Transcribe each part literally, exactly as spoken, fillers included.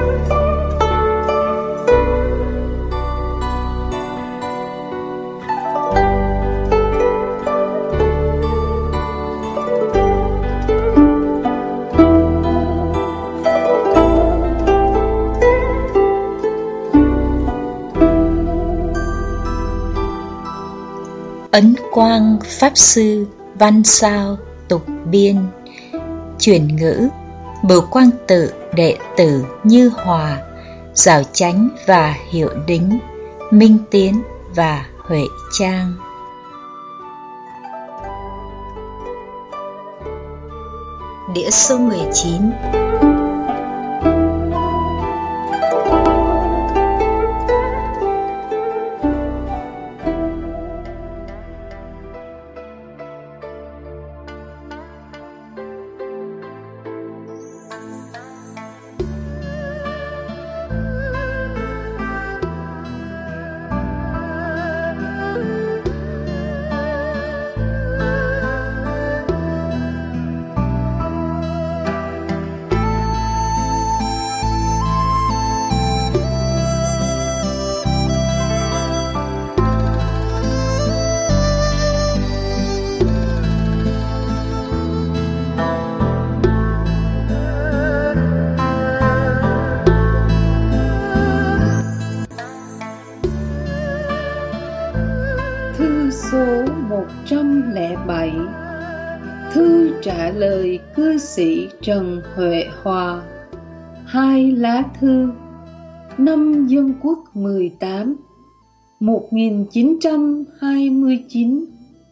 Ấn Quang Pháp Sư văn sao tục biên. Chuyển ngữ Bửu Quang Tự đệ tử Như Hòa, Giảo Chánh và Hiệu Đính, Minh Tiến và Huệ Trang. Đĩa số mười chín. Số một trăm lẻ bảy. Thư trả lời cư sĩ Trần Huệ Hòa. Hai lá thư. Năm Dân Quốc mười tám, một nghìn chín trăm hai mươi chín.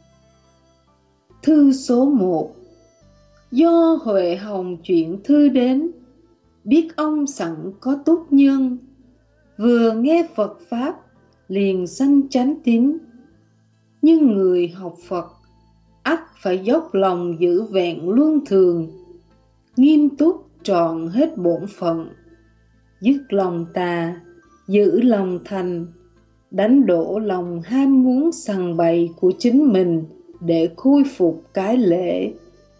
Thư số một. Do Huệ Hồng chuyển thư đến, biết ông sẵn có túc nhân, vừa nghe Phật Pháp liền sanh chánh tín. Nhưng người học Phật ắt phải dốc lòng giữ vẹn luân thường, nghiêm túc trọn hết bổn phận, dứt lòng tà, giữ lòng thành, đánh đổ lòng ham muốn sằng bậy của chính mình để khôi phục cái lễ.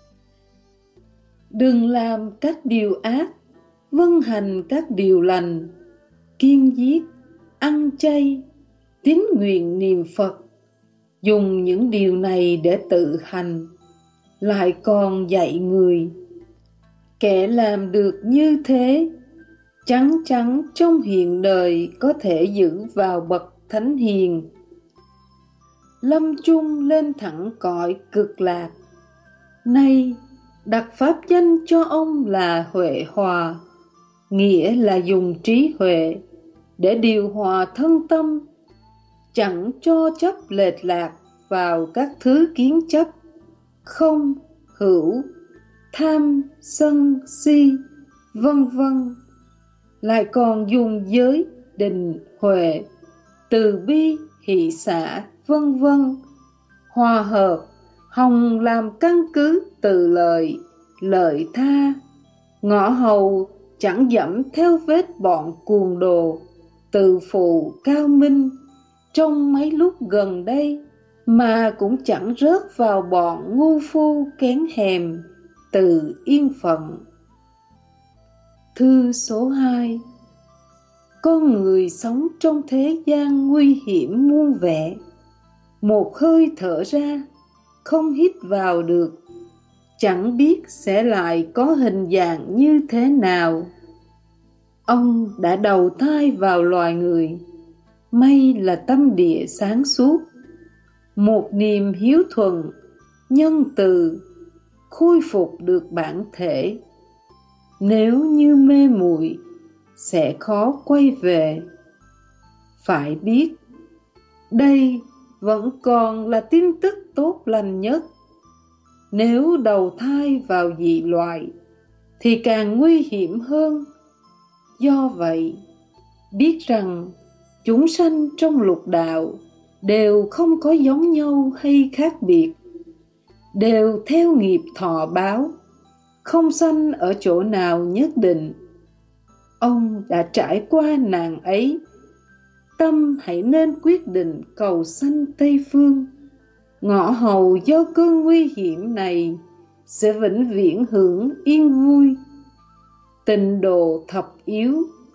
Đừng làm các điều ác, vâng hành các điều lành, kiêng giết, ăn chay, tín nguyện niệm Phật. Dùng những điều này để tự hành, lại còn dạy người. Kẻ làm được như thế, chắn chắn trong hiện đời có thể giữ vào bậc thánh hiền, lâm chung lên thẳng cõi cực lạc. Nay đặt pháp danh cho ông là Huệ Hòa, nghĩa là dùng trí huệ để điều hòa thân tâm, chẳng cho chấp lệch lạc vào các thứ kiến chấp không, hữu, tham, sân, si, vân vân. Lại còn dùng giới, định, huệ, từ bi, hỷ xả, vân vân, hòa hợp, hồng làm căn cứ từ lợi, lợi tha, ngõ hầu chẳng dẫm theo vết bọn cuồng đồ, từ phụ cao minh. Trong mấy lúc gần đây mà cũng chẳng rớt vào bọn ngu phu kén hèm, từ yên phận. Thư số hai. Con người sống trong thế gian nguy hiểm muôn vẻ, một hơi thở ra không hít vào được, chẳng biết sẽ lại có hình dạng như thế nào. Ông đã đầu thai vào loài người, may là tâm địa sáng suốt, một niềm hiếu thuận, nhân từ, khôi phục được bản thể. Nếu như mê muội sẽ khó quay về. Phải biết, đây vẫn còn là tin tức tốt lành nhất. Nếu đầu thai vào dị loại thì càng nguy hiểm hơn. Do vậy, biết rằng chúng sanh trong lục đạo đều không có giống nhau hay khác biệt, đều theo nghiệp thọ báo, không sanh ở chỗ nào nhất định. Ông đã trải qua nạn ấy, tâm hãy nên quyết định cầu sanh Tây Phương. Ngõ hầu do cơn nguy hiểm này sẽ vĩnh viễn hưởng yên vui. Tịnh độ thập yếu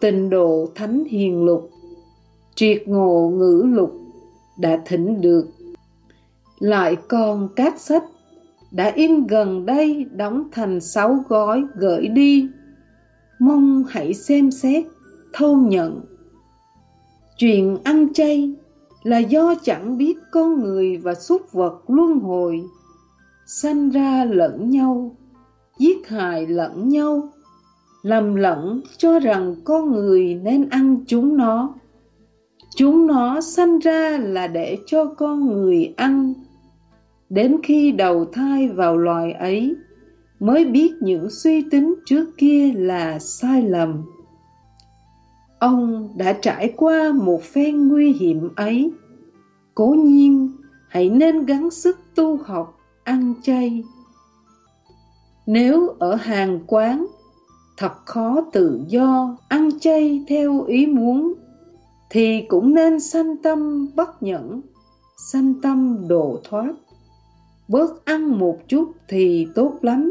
Tịnh Độ Thánh Hiền Lục, Triệt Ngộ Ngữ Lục đã thỉnh được. Lại còn các sách đã in gần đây đóng thành sáu gói gửi đi, mong hãy xem xét, thâu nhận. Chuyện ăn chay là do chẳng biết con người và súc vật luân hồi, sanh ra lẫn nhau, giết hại lẫn nhau, lầm lẫn cho rằng con người nên ăn chúng nó. Chúng nó sanh ra là để cho con người ăn. Đến khi đầu thai vào loài ấy, mới biết những suy tính trước kia là sai lầm. Ông đã trải qua một phen nguy hiểm ấy, cố nhiên hãy nên gắng sức tu học ăn chay. Nếu ở hàng quán, thật khó tự do ăn chay theo ý muốn, thì cũng nên sanh tâm bất nhẫn, sanh tâm độ thoát. Bớt ăn một chút thì tốt lắm.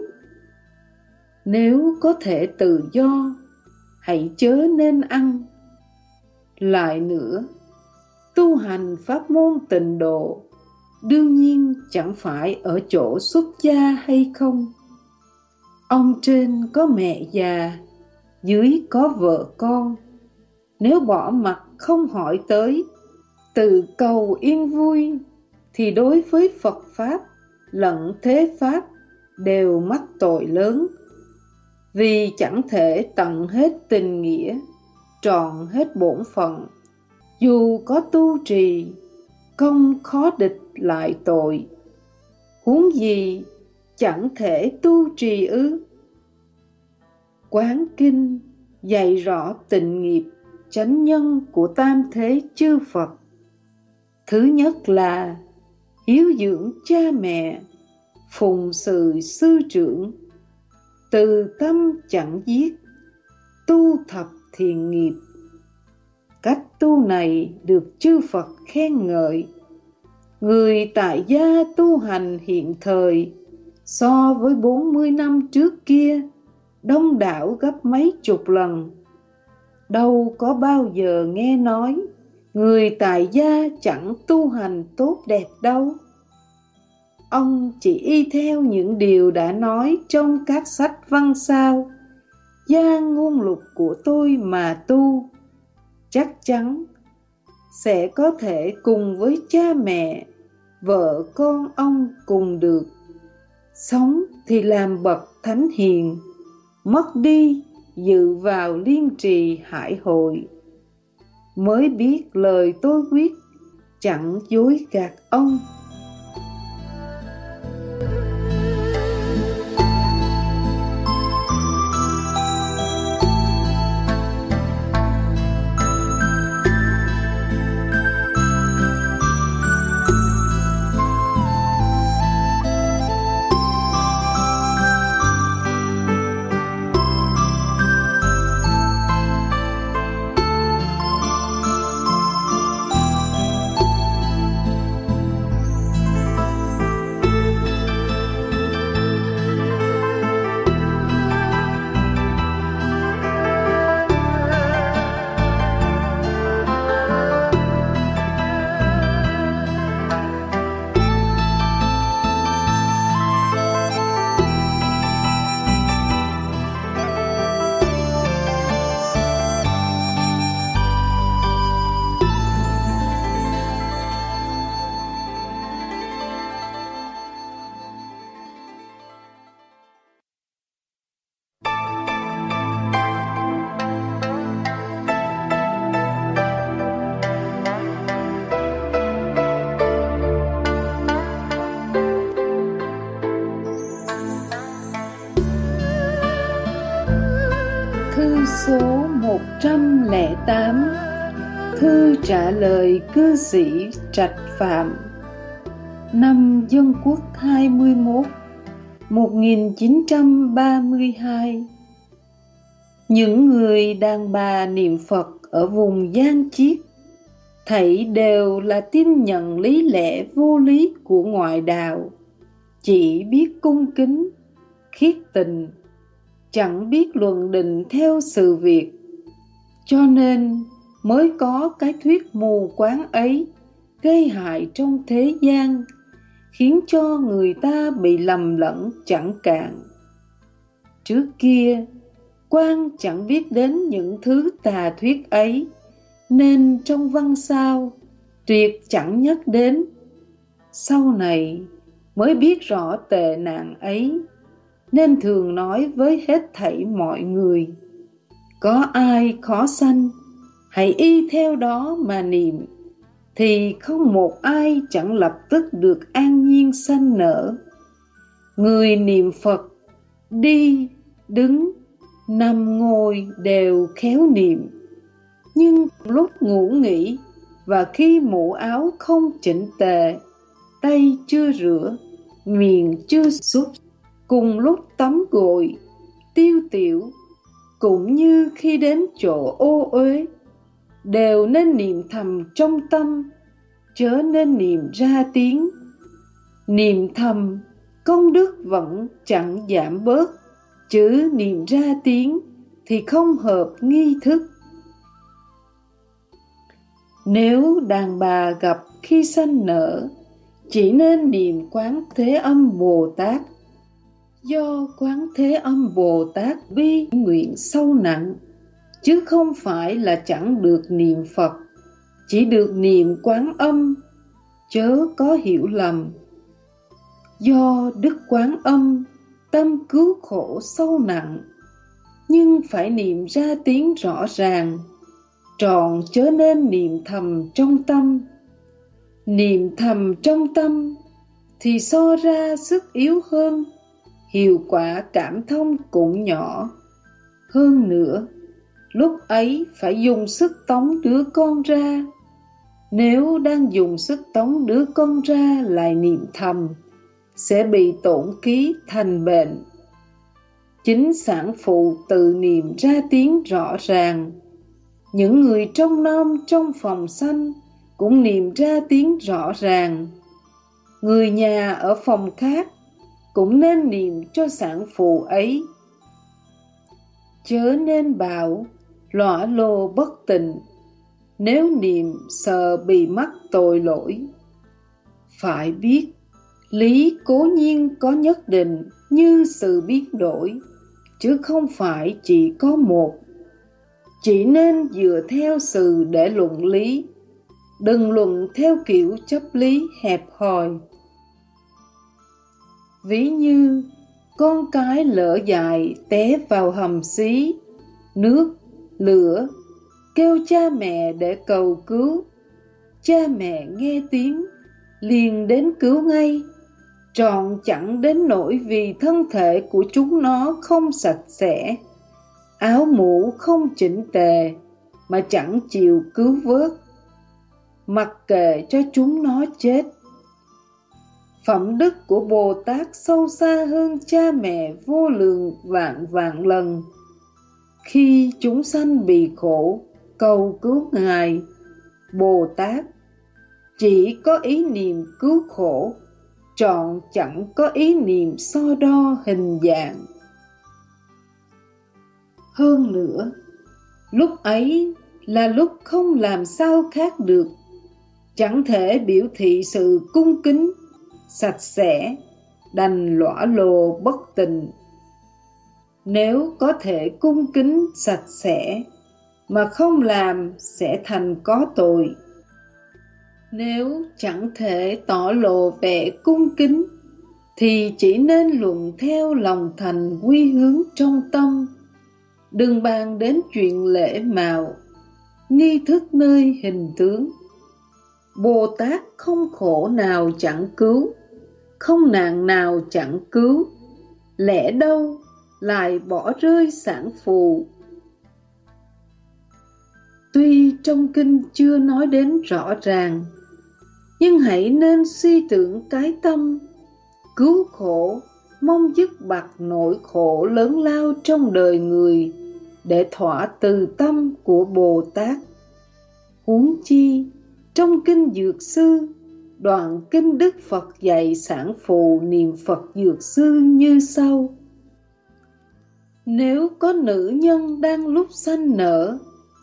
Nếu có thể tự do, hãy chớ nên ăn. Lại nữa, tu hành pháp môn tịnh độ đương nhiên chẳng phải ở chỗ xuất gia hay không. Ông trên có mẹ già, dưới có vợ con. Nếu bỏ mặc không hỏi tới, tự cầu yên vui, thì đối với Phật Pháp lẫn thế Pháp đều mắc tội lớn. Vì chẳng thể tận hết tình nghĩa, trọn hết bổn phận. Dù có tu trì, công khó địch lại tội. Huống gì chẳng thể tu trì ư? Quán kinh dạy rõ tịnh nghiệp, chánh nhân của tam thế chư Phật. Thứ nhất là hiếu dưỡng cha mẹ, phụng sự sư trưởng, từ tâm chẳng giết, tu thập thiện nghiệp. Cách tu này được chư Phật khen ngợi. Người tại gia tu hành hiện thời so với bốn mươi năm trước kia đông đảo gấp mấy chục lần. Đâu có bao giờ nghe nói người tại gia chẳng tu hành tốt đẹp đâu. Ông chỉ y theo những điều đã nói trong các sách văn sao, gia ngôn lục của tôi mà tu, chắc chắn sẽ có thể cùng với cha mẹ, vợ con ông cùng được. Sống thì làm bậc thánh hiền, mất đi dự vào liên trì hải hội. Mới biết lời tôi quyết, chẳng dối gạt ông. Số một trăm lẻ tám. Thư trả lời cư sĩ Trạch Phạm. Năm Dân Quốc hai mươi mốt, một nghìn chín trăm ba mươi hai. Những người đàn bà niệm Phật ở vùng Giang Chiết thảy đều là tin nhận lý lẽ vô lý của ngoại đạo, chỉ biết cung kính, khiết tình, chẳng biết luận định theo sự việc. Cho nên mới có cái thuyết mù quáng ấy gây hại trong thế gian, khiến cho người ta bị lầm lẫn chẳng cạn. Trước kia, Quang chẳng biết đến những thứ tà thuyết ấy, nên trong văn sao tuyệt chẳng nhắc đến. Sau này mới biết rõ tệ nạn ấy, nên thường nói với hết thảy mọi người: có ai khó sanh, hãy y theo đó mà niệm, thì không một ai chẳng lập tức được an nhiên sanh nở. Người niệm Phật, đi, đứng, nằm ngồi đều khéo niệm, nhưng lúc ngủ nghỉ và khi mũ áo không chỉnh tề, tay chưa rửa, miệng chưa xúc, cùng lúc tắm gội, tiêu tiểu, cũng như khi đến chỗ ô uế, đều nên niệm thầm trong tâm, chớ nên niệm ra tiếng. Niệm thầm, công đức vẫn chẳng giảm bớt, chứ niệm ra tiếng thì không hợp nghi thức. Nếu đàn bà gặp khi sanh nở, chỉ nên niệm Quán Thế Âm Bồ Tát. Do Quán Thế Âm Bồ Tát bi nguyện sâu nặng, chứ không phải là chẳng được niệm Phật, chỉ được niệm Quán Âm, chớ có hiểu lầm. Do Đức Quán Âm tâm cứu khổ sâu nặng, nhưng phải niệm ra tiếng rõ ràng, tròn chớ nên niệm thầm trong tâm. Niệm thầm trong tâm thì so ra sức yếu hơn, hiệu quả cảm thông cũng nhỏ. Hơn nữa, lúc ấy phải dùng sức tống đứa con ra. Nếu đang dùng sức tống đứa con ra lại niệm thầm, sẽ bị tổn ký thành bệnh. Chính sản phụ tự niệm ra tiếng rõ ràng. Những người trong nom trong phòng sanh cũng niệm ra tiếng rõ ràng. Người nhà ở phòng khác cũng nên niệm cho sản phụ ấy. Chớ nên bảo lõa lồ bất tịnh, nếu niệm sợ bị mắc tội lỗi. Phải biết, lý cố nhiên có nhất định như sự biến đổi, chứ không phải chỉ có một. Chỉ nên dựa theo sự để luận lý, đừng luận theo kiểu chấp lý hẹp hòi. Ví như con cái lỡ dại té vào hầm xí, nước, lửa, kêu cha mẹ để cầu cứu. Cha mẹ nghe tiếng liền đến cứu ngay, trọn chẳng đến nỗi vì thân thể của chúng nó không sạch sẽ, áo mũ không chỉnh tề mà chẳng chịu cứu vớt, mặc kệ cho chúng nó chết. Phẩm đức của Bồ Tát sâu xa hơn cha mẹ vô lượng vạn vạn lần. Khi chúng sanh bị khổ, cầu cứu Ngài, Bồ Tát chỉ có ý niệm cứu khổ, trọn chẳng có ý niệm so đo hình dạng. Hơn nữa, lúc ấy là lúc không làm sao khác được, chẳng thể biểu thị sự cung kính, sạch sẽ, đành lõa lồ bất tịnh. Nếu có thể cung kính sạch sẽ mà không làm sẽ thành có tội. Nếu chẳng thể tỏ lộ vẻ cung kính thì chỉ nên luận theo lòng thành quy hướng trong tâm. Đừng bàn đến chuyện lễ mạo, nghi thức nơi hình tướng. Bồ Tát không khổ nào chẳng cứu, không nạn nào chẳng cứu, lẽ đâu lại bỏ rơi sản phụ. Tuy trong kinh chưa nói đến rõ ràng, nhưng hãy nên suy tưởng cái tâm cứu khổ, mong dứt bặt nỗi khổ lớn lao trong đời người, để thỏa từ tâm của Bồ Tát. Huống chi trong kinh Dược Sư, đoạn kinh Đức Phật dạy sản phụ niệm Phật Dược Sư như sau: nếu có nữ nhân đang lúc sanh nở,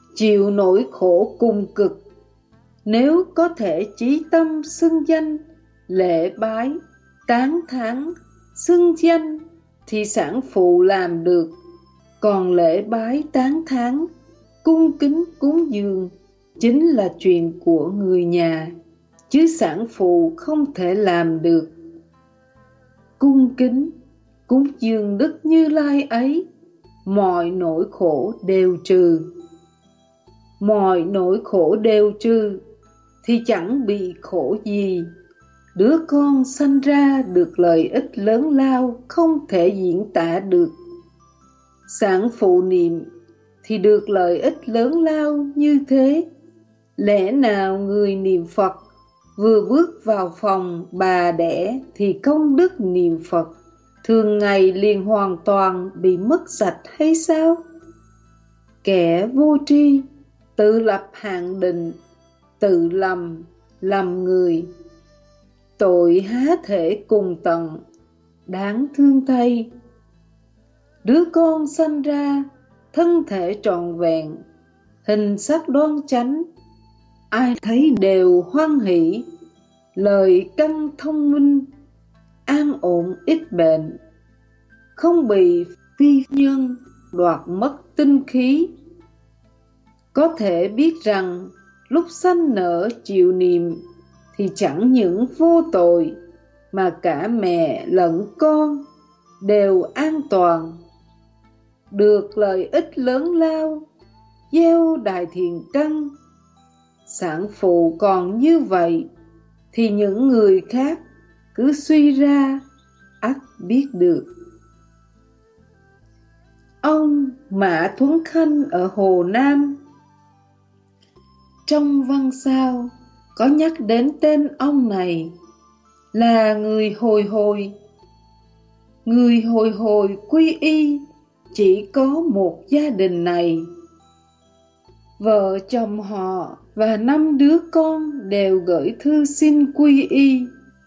chịu nỗi khổ cùng cực. Nếu có thể chí tâm xưng danh, lễ bái, tán thán, xưng danh thì sản phụ làm được. Còn lễ bái tán thán, cung kính cúng dường chính là chuyện của người nhà, chứ sản phụ không thể làm được. Cung kính cúng dường Đức Như Lai ấy, mọi nỗi khổ đều trừ. Mọi nỗi khổ đều trừ thì chẳng bị khổ gì. Đứa con sanh ra được lợi ích lớn lao không thể diễn tả được. Sản phụ niệm thì được lợi ích lớn lao như thế. Lẽ nào người niệm Phật vừa bước vào phòng bà đẻ thì công đức niệm Phật thường ngày liền hoàn toàn bị mất sạch hay sao? Kẻ vô tri tự lập hạn định, tự lầm, lầm người. Tội há thể cùng tận, đáng thương thay. Đứa con sanh ra, thân thể trọn vẹn, hình sắc đoan chánh, ai thấy đều hoan hỷ, lời căn thông minh, an ổn ít bệnh, không bị phi nhân đoạt mất tinh khí. Có thể biết rằng lúc sanh nở chịu niệm thì chẳng những vô tội mà cả mẹ lẫn con đều an toàn, được lợi ích lớn lao, gieo đại thiện căn. Sản phụ còn như vậy thì những người khác cứ suy ra ắt biết được. Ông Mã Thuấn Khanh ở Hồ Nam, trong văn sao có nhắc đến tên ông này là người hồi hồi. Người hồi hồi quy y chỉ có một gia đình này. Vợ chồng họ và năm đứa con đều gửi thư xin quy y.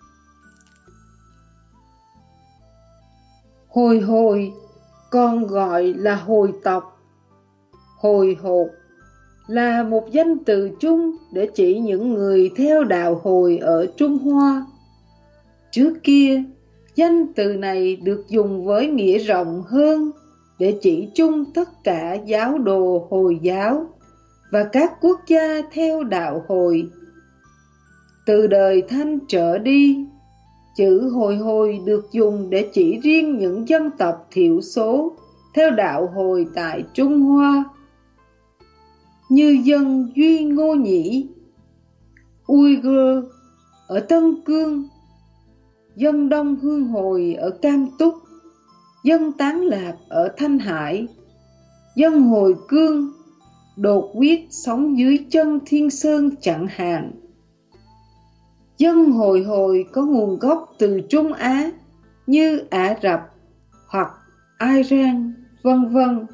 Hồi hồi còn gọi là hồi tộc. Hồi hột là một danh từ chung để chỉ những người theo đạo Hồi ở Trung Hoa. Trước kia, danh từ này được dùng với nghĩa rộng hơn để chỉ chung tất cả giáo đồ Hồi giáo và các quốc gia theo đạo Hồi. Từ đời Thanh trở đi, chữ Hồi Hồi được dùng để chỉ riêng những dân tộc thiểu số theo đạo Hồi tại Trung Hoa, như dân Duy Ngô Nhĩ, Uyghur ở Tân Cương, dân Đông Hương Hồi ở Cam Túc, dân Tán Lạp ở Thanh Hải, dân Hồi Cương, đột quyết sống dưới chân Thiên Sơn chẳng hạn. Dân Hồi Hồi có nguồn gốc từ Trung Á như Ả Rập hoặc Iran, vân vân.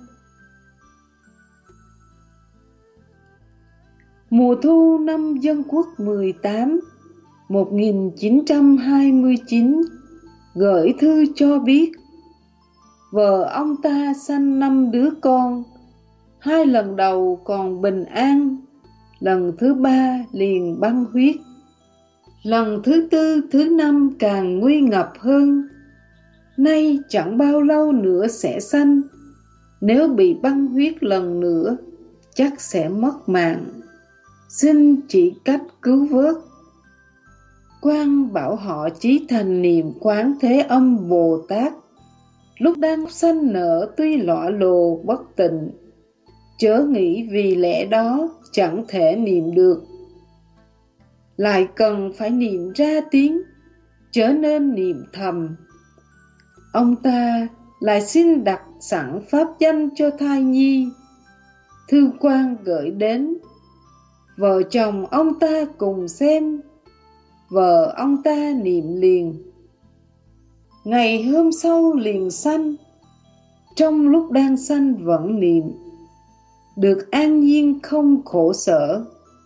Mùa thu năm Dân Quốc mười tám, một nghìn chín trăm hai mươi chín, gửi thư cho biết vợ ông ta sanh năm đứa con. Hai lần đầu còn bình an, lần thứ ba liền băng huyết, lần thứ tư, thứ năm càng nguy ngập hơn. Nay chẳng bao lâu nữa sẽ sanh, nếu bị băng huyết lần nữa chắc sẽ mất mạng. Xin chỉ cách cứu vớt. Quan bảo họ chí thành niệm Quán Thế Âm Bồ Tát. Lúc đang sanh nở tuy lõa lồ bất tịnh, chớ nghĩ vì lẽ đó chẳng thể niệm được. Lại cần phải niệm ra tiếng, chớ nên niệm thầm. Ông ta lại xin đặt sẵn pháp danh cho thai nhi. Thư quan gửi đến, vợ chồng ông ta cùng xem. Vợ ông ta niệm liền. Ngày hôm sau liền sanh. Trong lúc đang sanh vẫn niệm, được an nhiên không khổ sở.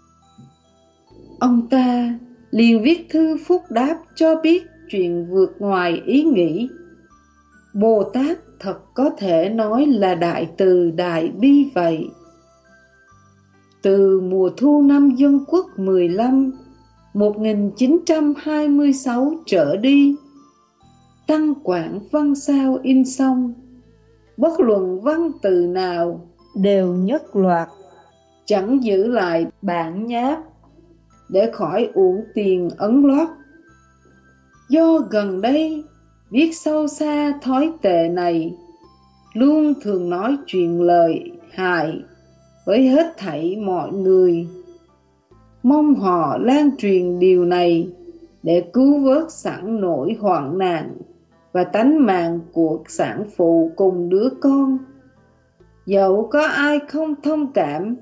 Ông ta liền viết thư phúc đáp cho biết chuyện vượt ngoài ý nghĩ. Bồ Tát thật có thể nói là đại từ đại bi vậy. Từ mùa thu năm Dân Quốc mười lăm, một nghìn chín trăm hai mươi sáu trở đi, Tăng Quảng văn sao in xong, bất luận văn từ nào đều nhất loạt, chẳng giữ lại bản nháp để khỏi uổng tiền ấn lót. Do gần đây viết sâu xa thói tệ này, luôn thường nói chuyện lời hại với hết thảy mọi người, mong họ lan truyền điều này để cứu vớt sẵn nỗi hoạn nạn và tánh mạng của sản phụ cùng đứa con. Dẫu có ai không thông cảm,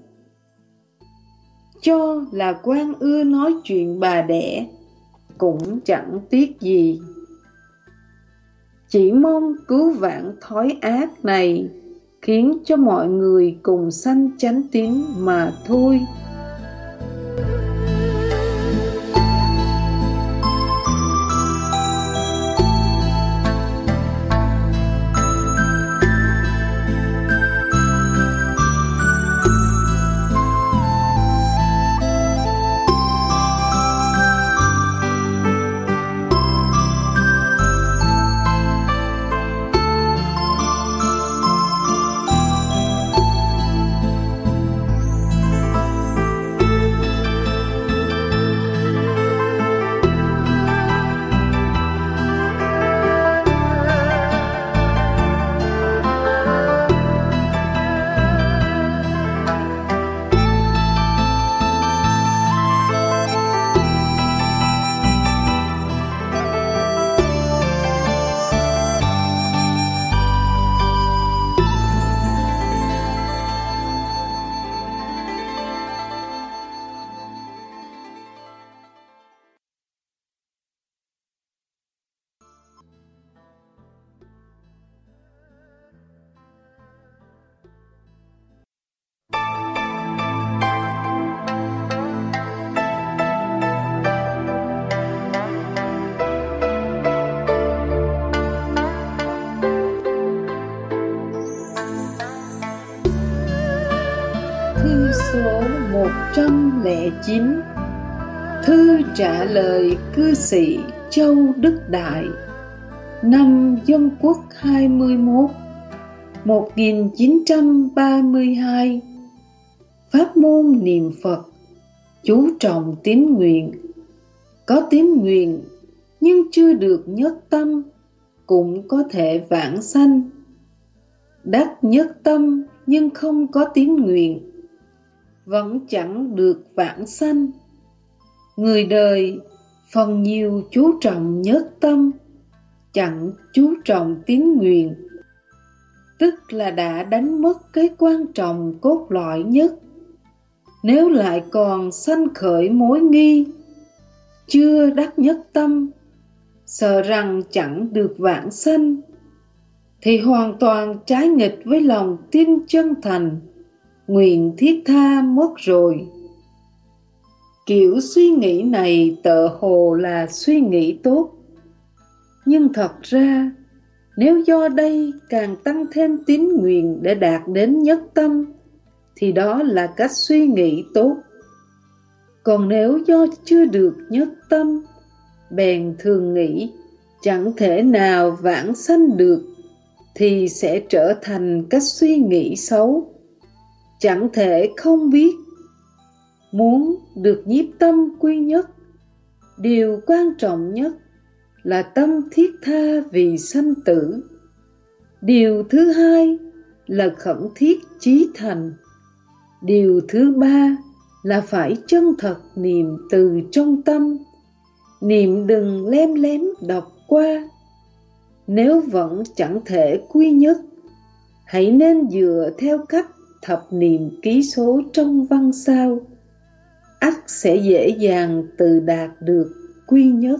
cho là quan ưa nói chuyện bà đẻ, cũng chẳng tiếc gì. Chỉ mong cứu vãn thói ác này, khiến cho mọi người cùng sanh chánh tín mà thôi. Số một trăm lẻ chín. Thư trả lời cư sĩ Châu Đức Đại, năm Dân Quốc hai mươi mốt, một nghìn chín trăm ba mươi hai. Pháp môn niệm Phật chú trọng tín nguyện. Có tín nguyện nhưng chưa được nhất tâm, cũng có thể vãng sanh. Đắc nhất tâm nhưng không có tín nguyện, vẫn chẳng được vãng sanh. Người đời phần nhiều chú trọng nhất tâm, chẳng chú trọng tín nguyện, tức là đã đánh mất cái quan trọng cốt lõi nhất. Nếu lại còn sanh khởi mối nghi, chưa đắc nhất tâm, sợ rằng chẳng được vãng sanh, thì hoàn toàn trái nghịch với lòng tin chân thành, nguyện thiết tha mất rồi. Kiểu suy nghĩ này tựa hồ là suy nghĩ tốt, nhưng thật ra nếu do đây càng tăng thêm tín nguyện để đạt đến nhất tâm, thì đó là cách suy nghĩ tốt. Còn nếu do chưa được nhất tâm, bèn thường nghĩ chẳng thể nào vãng sanh được, thì sẽ trở thành cách suy nghĩ xấu. Chẳng thể không biết. Muốn được nhiếp tâm quy nhất, điều quan trọng nhất là tâm thiết tha vì sanh tử. Điều thứ hai là khẩn thiết chí thành. Điều thứ ba là phải chân thật niệm từ trong tâm. Niệm đừng lem lém đọc qua. Nếu vẫn chẳng thể quy nhất, hãy nên dựa theo cách thập niệm ký số trong văn sao, ắt sẽ dễ dàng tự đạt được quy nhất.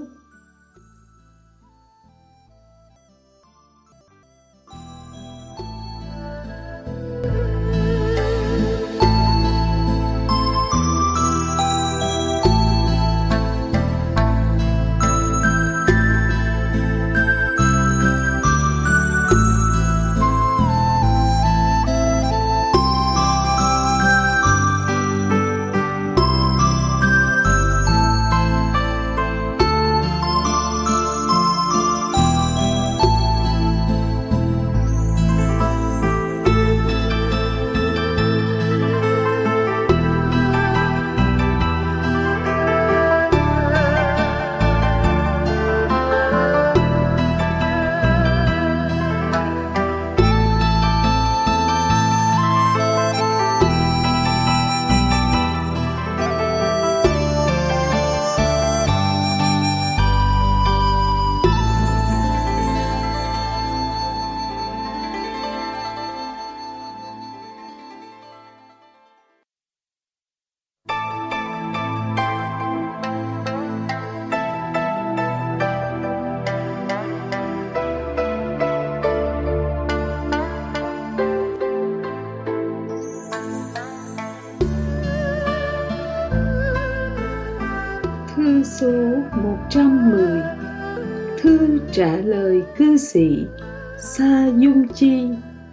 Thư số một trăm mười. Thư trả lời cư sĩ Sa Dung Chi.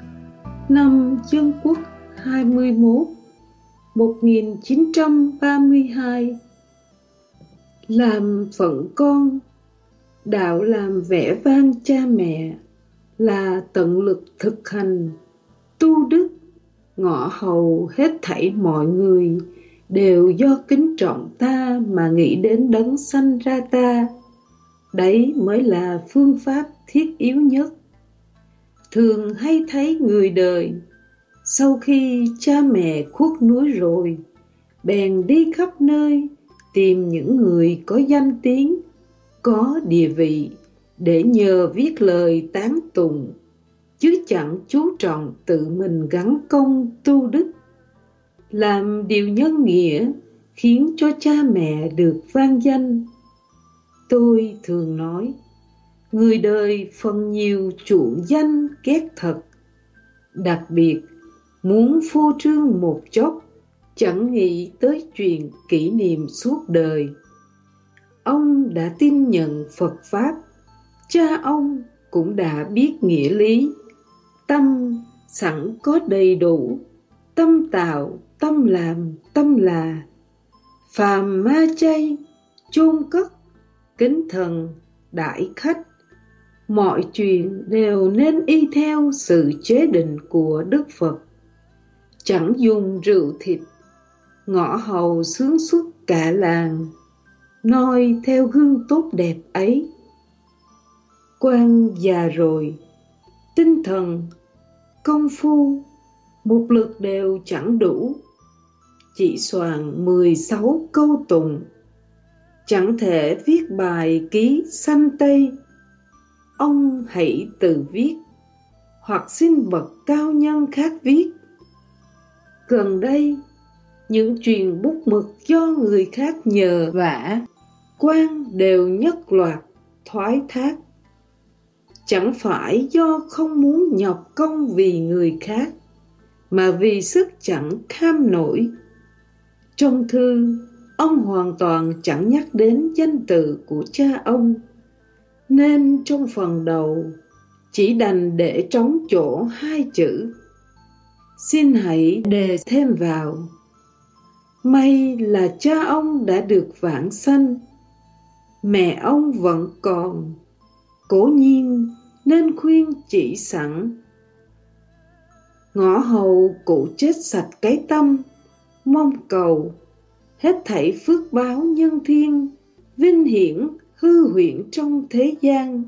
Năm Dân Quốc hai mươi mốt, một nghìn chín trăm ba mươi hai. Làm phận con, đạo làm vẻ vang cha mẹ, là tận lực thực hành tu đức, ngõ hầu hết thảy mọi người đều do kính trọng ta mà nghĩ đến đấng sanh ra ta. Đấy mới là phương pháp thiết yếu nhất. Thường hay thấy người đời sau khi cha mẹ khuất núi rồi, bèn đi khắp nơi tìm những người có danh tiếng, có địa vị để nhờ viết lời tán tụng, chứ chẳng chú trọng tự mình gắn công tu đức, làm điều nhân nghĩa khiến cho cha mẹ được vang danh. Tôi thường nói, người đời phần nhiều chuộng danh ghét thật, đặc biệt muốn phô trương một chốc, chẳng nghĩ tới chuyện kỷ niệm suốt đời. Ông đã tin nhận Phật Pháp, cha ông cũng đã biết nghĩa lý. Tâm sẵn có đầy đủ, tâm tạo, tâm làm, tâm là. Phàm ma chay, chôn cất, kính thần, đãi khách. Mọi chuyện đều nên y theo sự chế định của Đức Phật. Chẳng dùng rượu thịt, ngõ hầu sướng suốt cả làng, noi theo gương tốt đẹp ấy. Quan già rồi, tinh thần, công phu, một lượt đều chẳng đủ, chỉ soạn mười sáu câu tụng, chẳng thể viết bài ký sanh Tây. Ông hãy tự viết, hoặc xin bậc cao nhân khác viết. Gần đây, những truyền bút mực do người khác nhờ vả, quan đều nhất loạt thoái thác. Chẳng phải do không muốn nhọc công vì người khác, mà vì sức chẳng kham nổi. Trong thư, ông hoàn toàn chẳng nhắc đến danh tự của cha ông, nên trong phần đầu chỉ đành để trống chỗ hai chữ. Xin hãy đề thêm vào: may là cha ông đã được vãng sanh, mẹ ông vẫn còn, cố nhiên nên khuyên chỉ sẵn. Ngõ hầu cụ chết sạch cái tâm, mong cầu hết thảy phước báo nhân thiên, vinh hiển hư huyễn trong thế gian.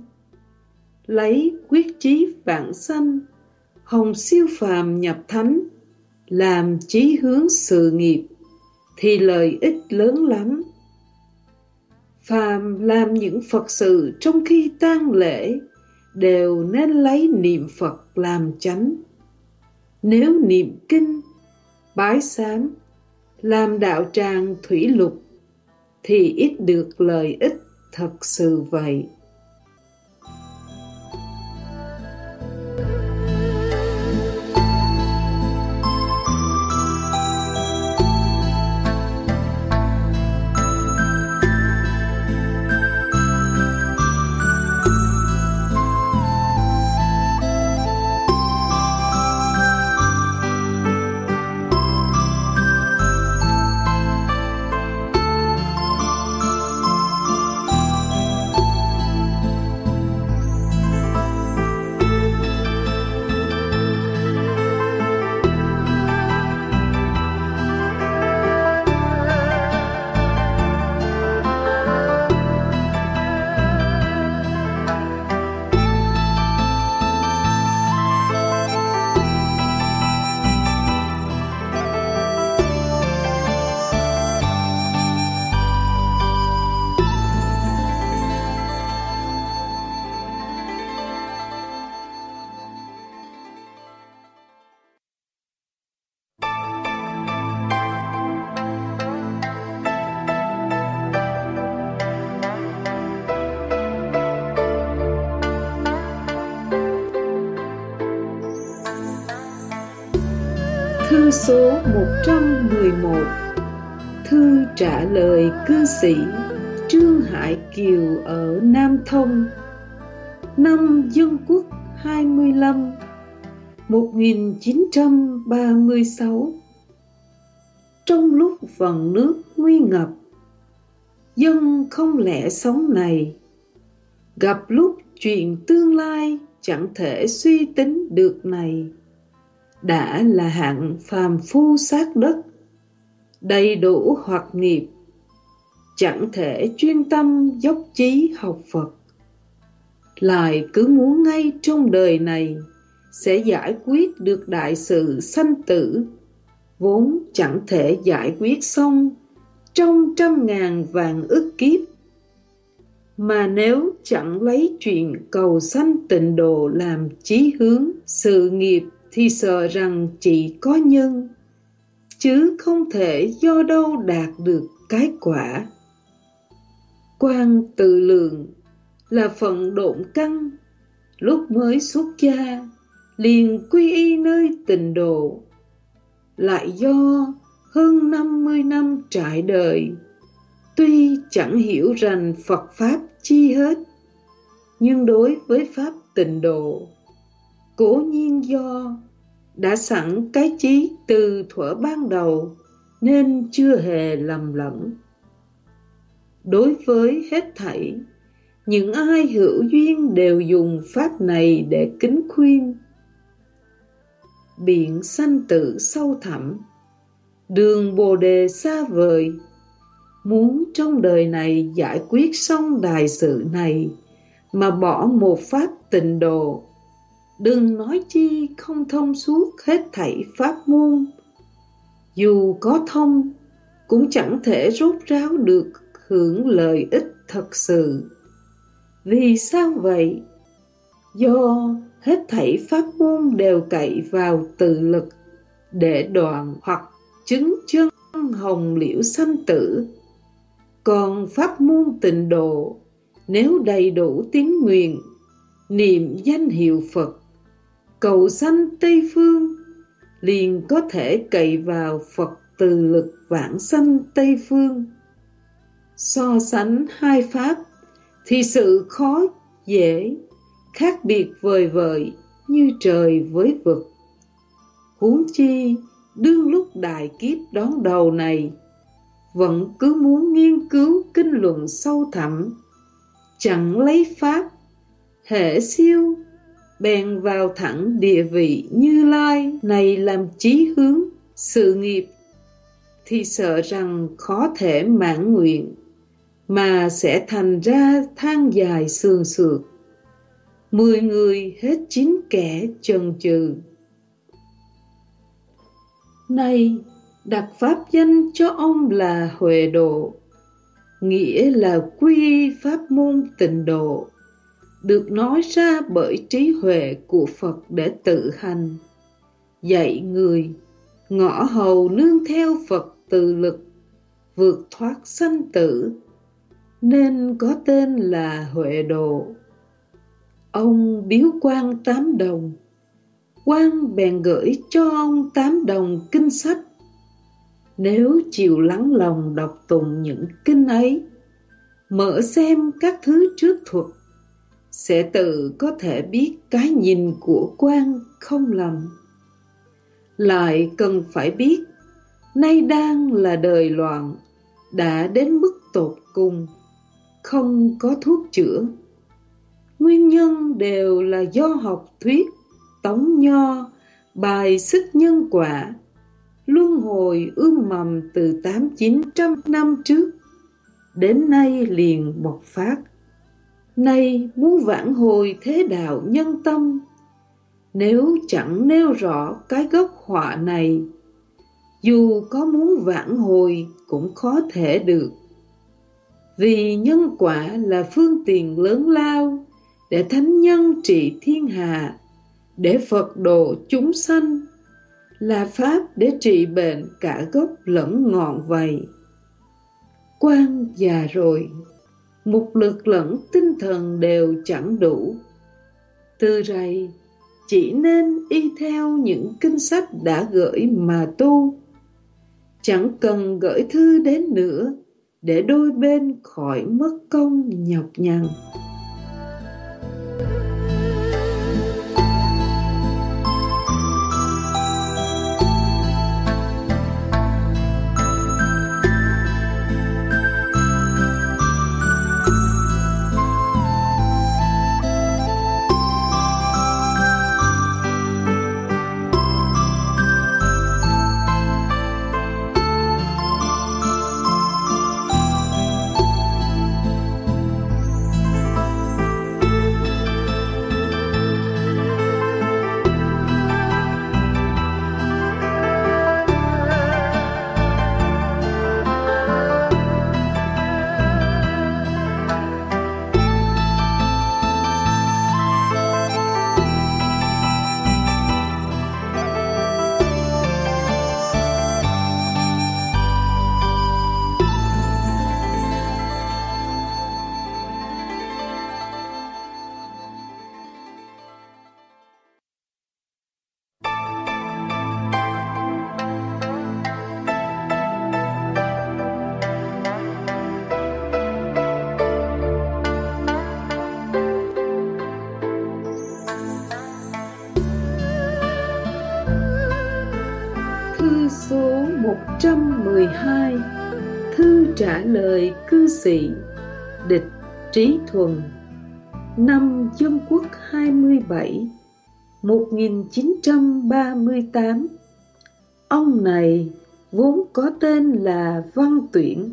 Lấy quyết chí vãng sanh, hồng siêu phàm nhập thánh, làm chí hướng sự nghiệp, thì lợi ích lớn lắm. Phàm làm những Phật sự trong khi tang lễ, đều nên lấy niệm Phật làm chánh. Nếu niệm kinh, bái sám, làm đạo tràng thủy lục, thì ít được lợi ích thật sự vậy. Thư số một trăm mười một. Thư trả lời cư sĩ Trương Hải Kiều ở Nam Thông. Năm Dân Quốc hai mươi lăm, một nghìn chín trăm ba mươi sáu. Trong lúc vần nước nguy ngập, dân không lẽ sống này, gặp lúc chuyện tương lai chẳng thể suy tính được này. Đã là hạng phàm phu xác đất, đầy đủ hoặc nghiệp, chẳng thể chuyên tâm dốc chí học Phật. Lại cứ muốn ngay trong đời này sẽ giải quyết được đại sự sanh tử, vốn chẳng thể giải quyết xong trong trăm ngàn vạn ức kiếp. Mà nếu chẳng lấy chuyện cầu sanh tịnh độ làm chí hướng sự nghiệp thì sợ rằng chỉ có nhân, chứ không thể do đâu đạt được cái quả. Quan Tự Lượng là phận độn căn, lúc mới xuất gia liền quy y nơi tịnh độ. Lại do hơn năm mươi năm trải đời, tuy chẳng hiểu rành Phật Pháp chi hết, nhưng đối với Pháp tịnh độ, cố nhiên do đã sẵn cái chí từ thuở ban đầu nên chưa hề lầm lẫn. Đối với hết thảy, những ai hữu duyên đều dùng Pháp này để kính khuyên. Biển sanh tử sâu thẳm, đường Bồ Đề xa vời, muốn trong đời này giải quyết xong đại sự này mà bỏ một Pháp tịnh độ, đừng nói chi không thông suốt hết thảy pháp môn. Dù có thông, cũng chẳng thể rốt ráo được hưởng lợi ích thật sự. Vì sao vậy? Do hết thảy pháp môn đều cậy vào tự lực để đoạn hoặc chứng chân hồng liễu sanh tử. Còn pháp môn tịnh độ, nếu đầy đủ tín nguyện, niệm danh hiệu Phật, cầu sanh Tây Phương, liền có thể cậy vào Phật từ lực vãng sanh Tây Phương. So sánh hai pháp thì sự khó dễ, khác biệt vời vợi như trời với vực. Huống chi đương lúc đại kiếp đón đầu này, vẫn cứ muốn nghiên cứu kinh luận sâu thẳm, chẳng lấy pháp hệ siêu, bèn vào thẳng địa vị Như Lai này làm chí hướng sự nghiệp, thì sợ rằng khó thể mãn nguyện, mà sẽ thành ra than dài sườn sượt. Mười người hết chín kẻ chần chừ. Nay đặt pháp danh cho ông là Huệ Độ, nghĩa là quy y pháp môn tịnh độ, được nói ra bởi trí huệ của Phật để tự hành, dạy người ngõ hầu nương theo Phật tự lực, vượt thoát sanh tử, nên có tên là Huệ Độ. Ông biếu quan tám đồng, quan bèn gửi cho ông tám đồng kinh sách. Nếu chịu lắng lòng đọc tụng những kinh ấy, mở xem các thứ trước thuật, sẽ tự có thể biết cái nhìn của quan không lầm. Lại cần phải biết, nay đang là đời loạn, đã đến mức tột cùng, không có thuốc chữa. Nguyên nhân đều là do học thuyết Tống Nho, bài sức nhân quả, luân hồi ươm mầm từ tám chín trăm năm trước, đến nay liền bộc phát. Nay muốn vãn hồi thế đạo nhân tâm, nếu chẳng nêu rõ cái gốc họa này, dù có muốn vãn hồi cũng khó thể được. Vì nhân quả là phương tiện lớn lao để thánh nhân trị thiên hạ, để Phật độ chúng sanh, là pháp để trị bệnh cả gốc lẫn ngọn vậy. Quan già rồi, mục lực lẫn tinh thần đều chẳng đủ, từ rày chỉ nên y theo những kinh sách đã gửi mà tu. Chẳng cần gửi thư đến nữa, để đôi bên khỏi mất công nhọc nhằn. Số một trăm mười hai. Thư trả lời cư sĩ Địch Trí Thuần, năm Dân Quốc hai mươi bảy, một nghìn chín trăm ba mươi tám. Ông này vốn có tên là Văn Tuyển.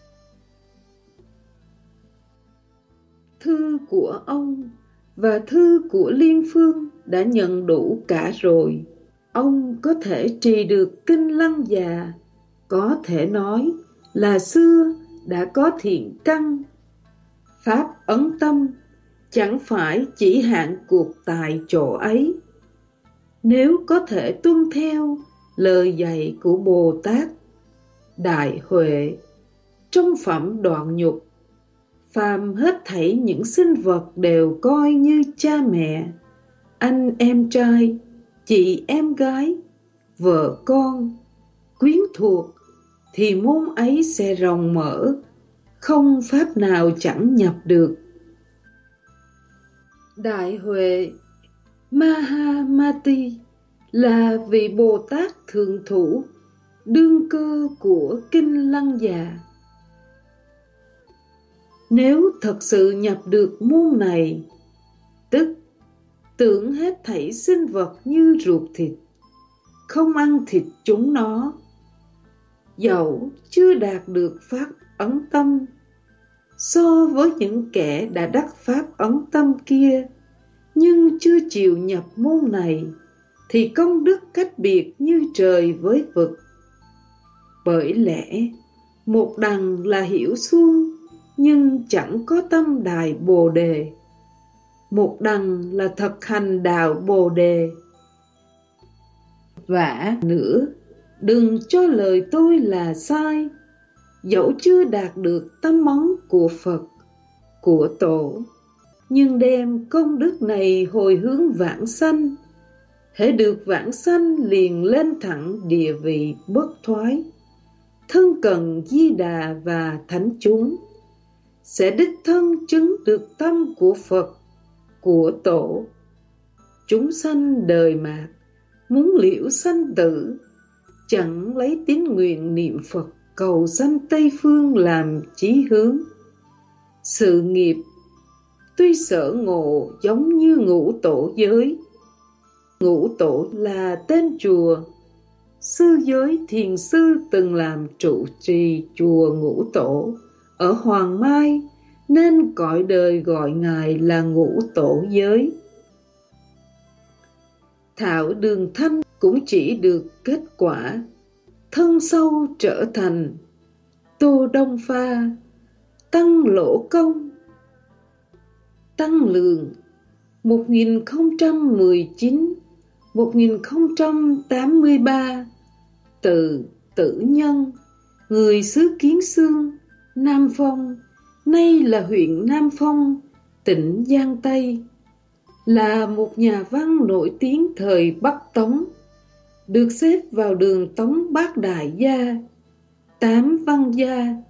Thư của ông và thư của Liên Phương đã nhận đủ cả rồi. Ông có thể trì được kinh Lăng Già, có thể nói là xưa đã có thiện căn. Pháp ấn tâm chẳng phải chỉ hạn cuộc tại chỗ ấy. Nếu có thể tuân theo lời dạy của Bồ Tát Đại Huệ trong phẩm Đoạn Nhục, phàm hết thảy những sinh vật đều coi như cha mẹ, anh em trai, chị em gái, vợ con, quyến thuộc, thì môn ấy sẽ rộng mở, không pháp nào chẳng nhập được. Đại Huệ Mahamati là vị Bồ Tát thượng thủ, đương cơ của kinh Lăng Già. Nếu thật sự nhập được môn này, tức tưởng hết thảy sinh vật như ruột thịt, không ăn thịt chúng nó, dẫu chưa đạt được pháp ấn tâm, so với những kẻ đã đắc pháp ấn tâm kia nhưng chưa chịu nhập môn này, thì công đức cách biệt như trời với vực. Bởi lẽ một đằng là hiểu suông nhưng chẳng có tâm đại Bồ Đề, một đằng là thực hành đạo Bồ Đề. Vả nữa, đừng cho lời tôi là sai, dẫu chưa đạt được tâm món của Phật, của Tổ, nhưng đem công đức này hồi hướng vãng sanh. Hễ được vãng sanh liền lên thẳng địa vị bất thoái, thân cận Di Đà và thánh chúng, sẽ đích thân chứng được tâm của Phật, của Tổ. Chúng sanh đời mạt muốn liễu sanh tử, chẳng lấy tín nguyện niệm Phật cầu sanh Tây Phương làm chí hướng. Sự nghiệp tuy sở ngộ giống như ngũ tổ giới. Ngũ tổ là tên chùa. Sư giới thiền sư từng làm trụ trì chùa Ngũ Tổ ở Hoàng Mai, nên cõi đời gọi ngài là Ngũ Tổ giới. Thảo Đường Thanh cũng chỉ được kết quả thân sâu trở thành Tô Đông Pha, Tăng Lỗ Công. Tăng Lượng một nghìn không trăm mười chín đến một nghìn không trăm tám mươi ba, từ Tử Nhân, người xứ Kiến Xương, Nam Phong, nay là huyện Nam Phong, tỉnh Giang Tây, là một nhà văn nổi tiếng thời Bắc Tống, được xếp vào đường Tống Bát Đại Gia, tám văn gia,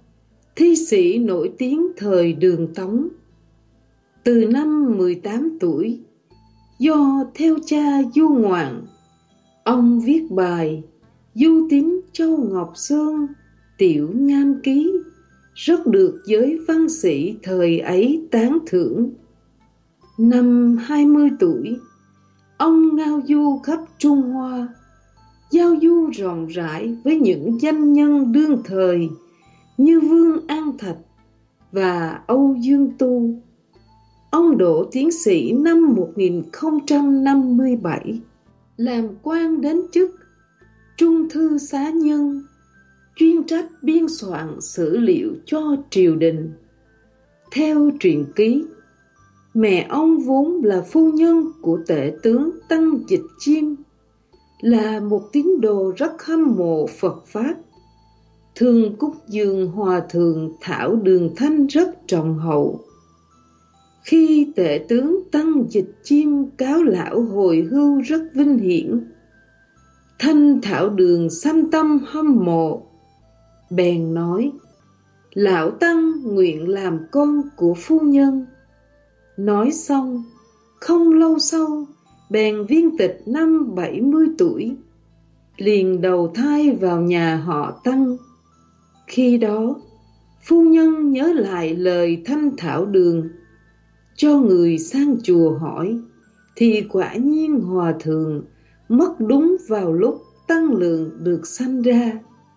thi sĩ nổi tiếng thời Đường Tống. Từ năm mười tám tuổi, do theo cha du ngoạn, ông viết bài Du Tín Châu Ngọc Sơn Tiểu Nham Ký, rất được giới văn sĩ thời ấy tán thưởng. Năm hai mươi tuổi, ông ngao du khắp Trung Hoa, giao du rộng rãi với những danh nhân đương thời như Vương An Thạch và Âu Dương Tu. Ông đỗ tiến sĩ năm một nghìn không trăm năm mươi bảy, làm quan đến chức Trung thư xá nhân, chuyên trách biên soạn sử liệu cho triều đình. Theo truyện ký, mẹ ông vốn là phu nhân của tể tướng Tăng Dịch Chiêm, là một tín đồ rất hâm mộ Phật Pháp, thường cúng dường hòa thượng Thảo Đường Thanh rất trọng hậu. Khi tể tướng Tăng Dịch Chiêm cáo lão hồi hưu rất vinh hiển, Thanh Thảo Đường sanh tâm hâm mộ, bèn nói: lão Tăng nguyện làm con của phu nhân. Nói xong, không lâu sau, bèn viên tịch năm bảy mươi tuổi, liền đầu thai vào nhà họ Tăng. Khi đó, phu nhân nhớ lại lời Thanh Thảo Đường, cho người sang chùa hỏi, thì quả nhiên hòa thượng mất đúng vào lúc Tăng Lượng được sanh ra.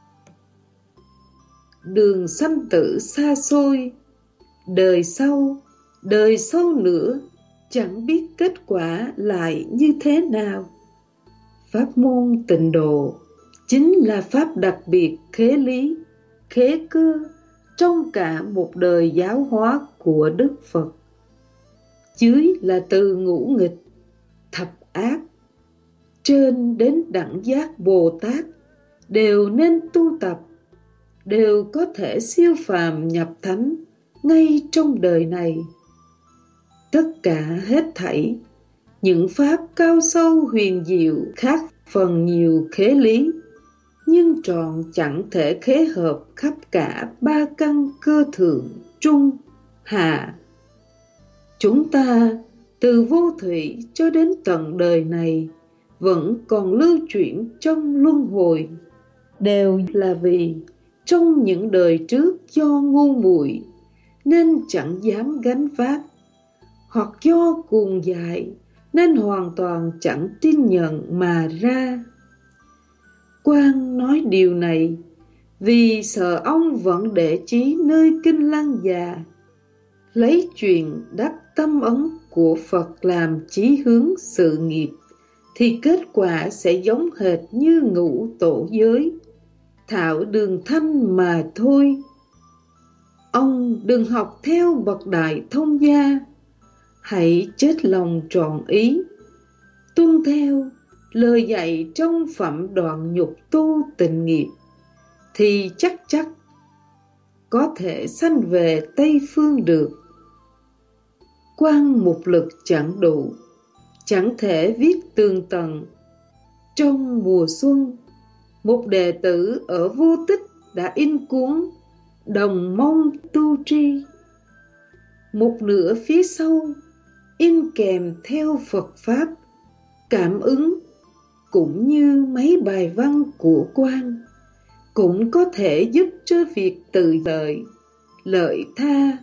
Đường sanh tử xa xôi, đời sau, đời sau nữa, chẳng biết kết quả lại như thế nào. Pháp môn Tịnh Độ chính là pháp đặc biệt khế lý, khế cơ trong cả một đời giáo hóa của Đức Phật. Dưới là từ ngũ nghịch, thập ác, trên đến đẳng giác Bồ Tát, đều nên tu tập, đều có thể siêu phàm nhập thánh ngay trong đời này. Tất cả hết thảy, những pháp cao sâu huyền diệu khác phần nhiều khế lý, nhưng trọn chẳng thể khế hợp khắp cả ba căn cơ thượng, trung, hạ. Chúng ta từ vô thủy cho đến tận đời này vẫn còn lưu chuyển trong luân hồi, đều là vì trong những đời trước do ngu muội nên chẳng dám gánh vác, hoặc do cuồng dại nên hoàn toàn chẳng tin nhận mà ra. Quan nói điều này vì sợ ông vẫn để chí nơi Kinh Lăng Già, lấy chuyện đắc tâm ấn của Phật làm chí hướng sự nghiệp, thì kết quả sẽ giống hệt như ngũ tổ giới, Thảo Đường Thanh mà thôi. Ông đừng học theo bậc đại thông gia, hãy chết lòng trọn ý, tuân theo lời dạy trong phẩm đoạn nhục tu tịnh nghiệp, thì chắc chắc có thể sanh về Tây Phương được. Quan mục lực chẳng đủ, chẳng thể viết tường tận. Trong mùa xuân, một đệ tử ở Vô Tích đã in cuốn Đồng Mông Tu Tri. Một nửa phía sau in kèm theo Phật Pháp, cảm ứng, cũng như mấy bài văn của Quan, cũng có thể giúp cho việc tự lợi, lợi tha.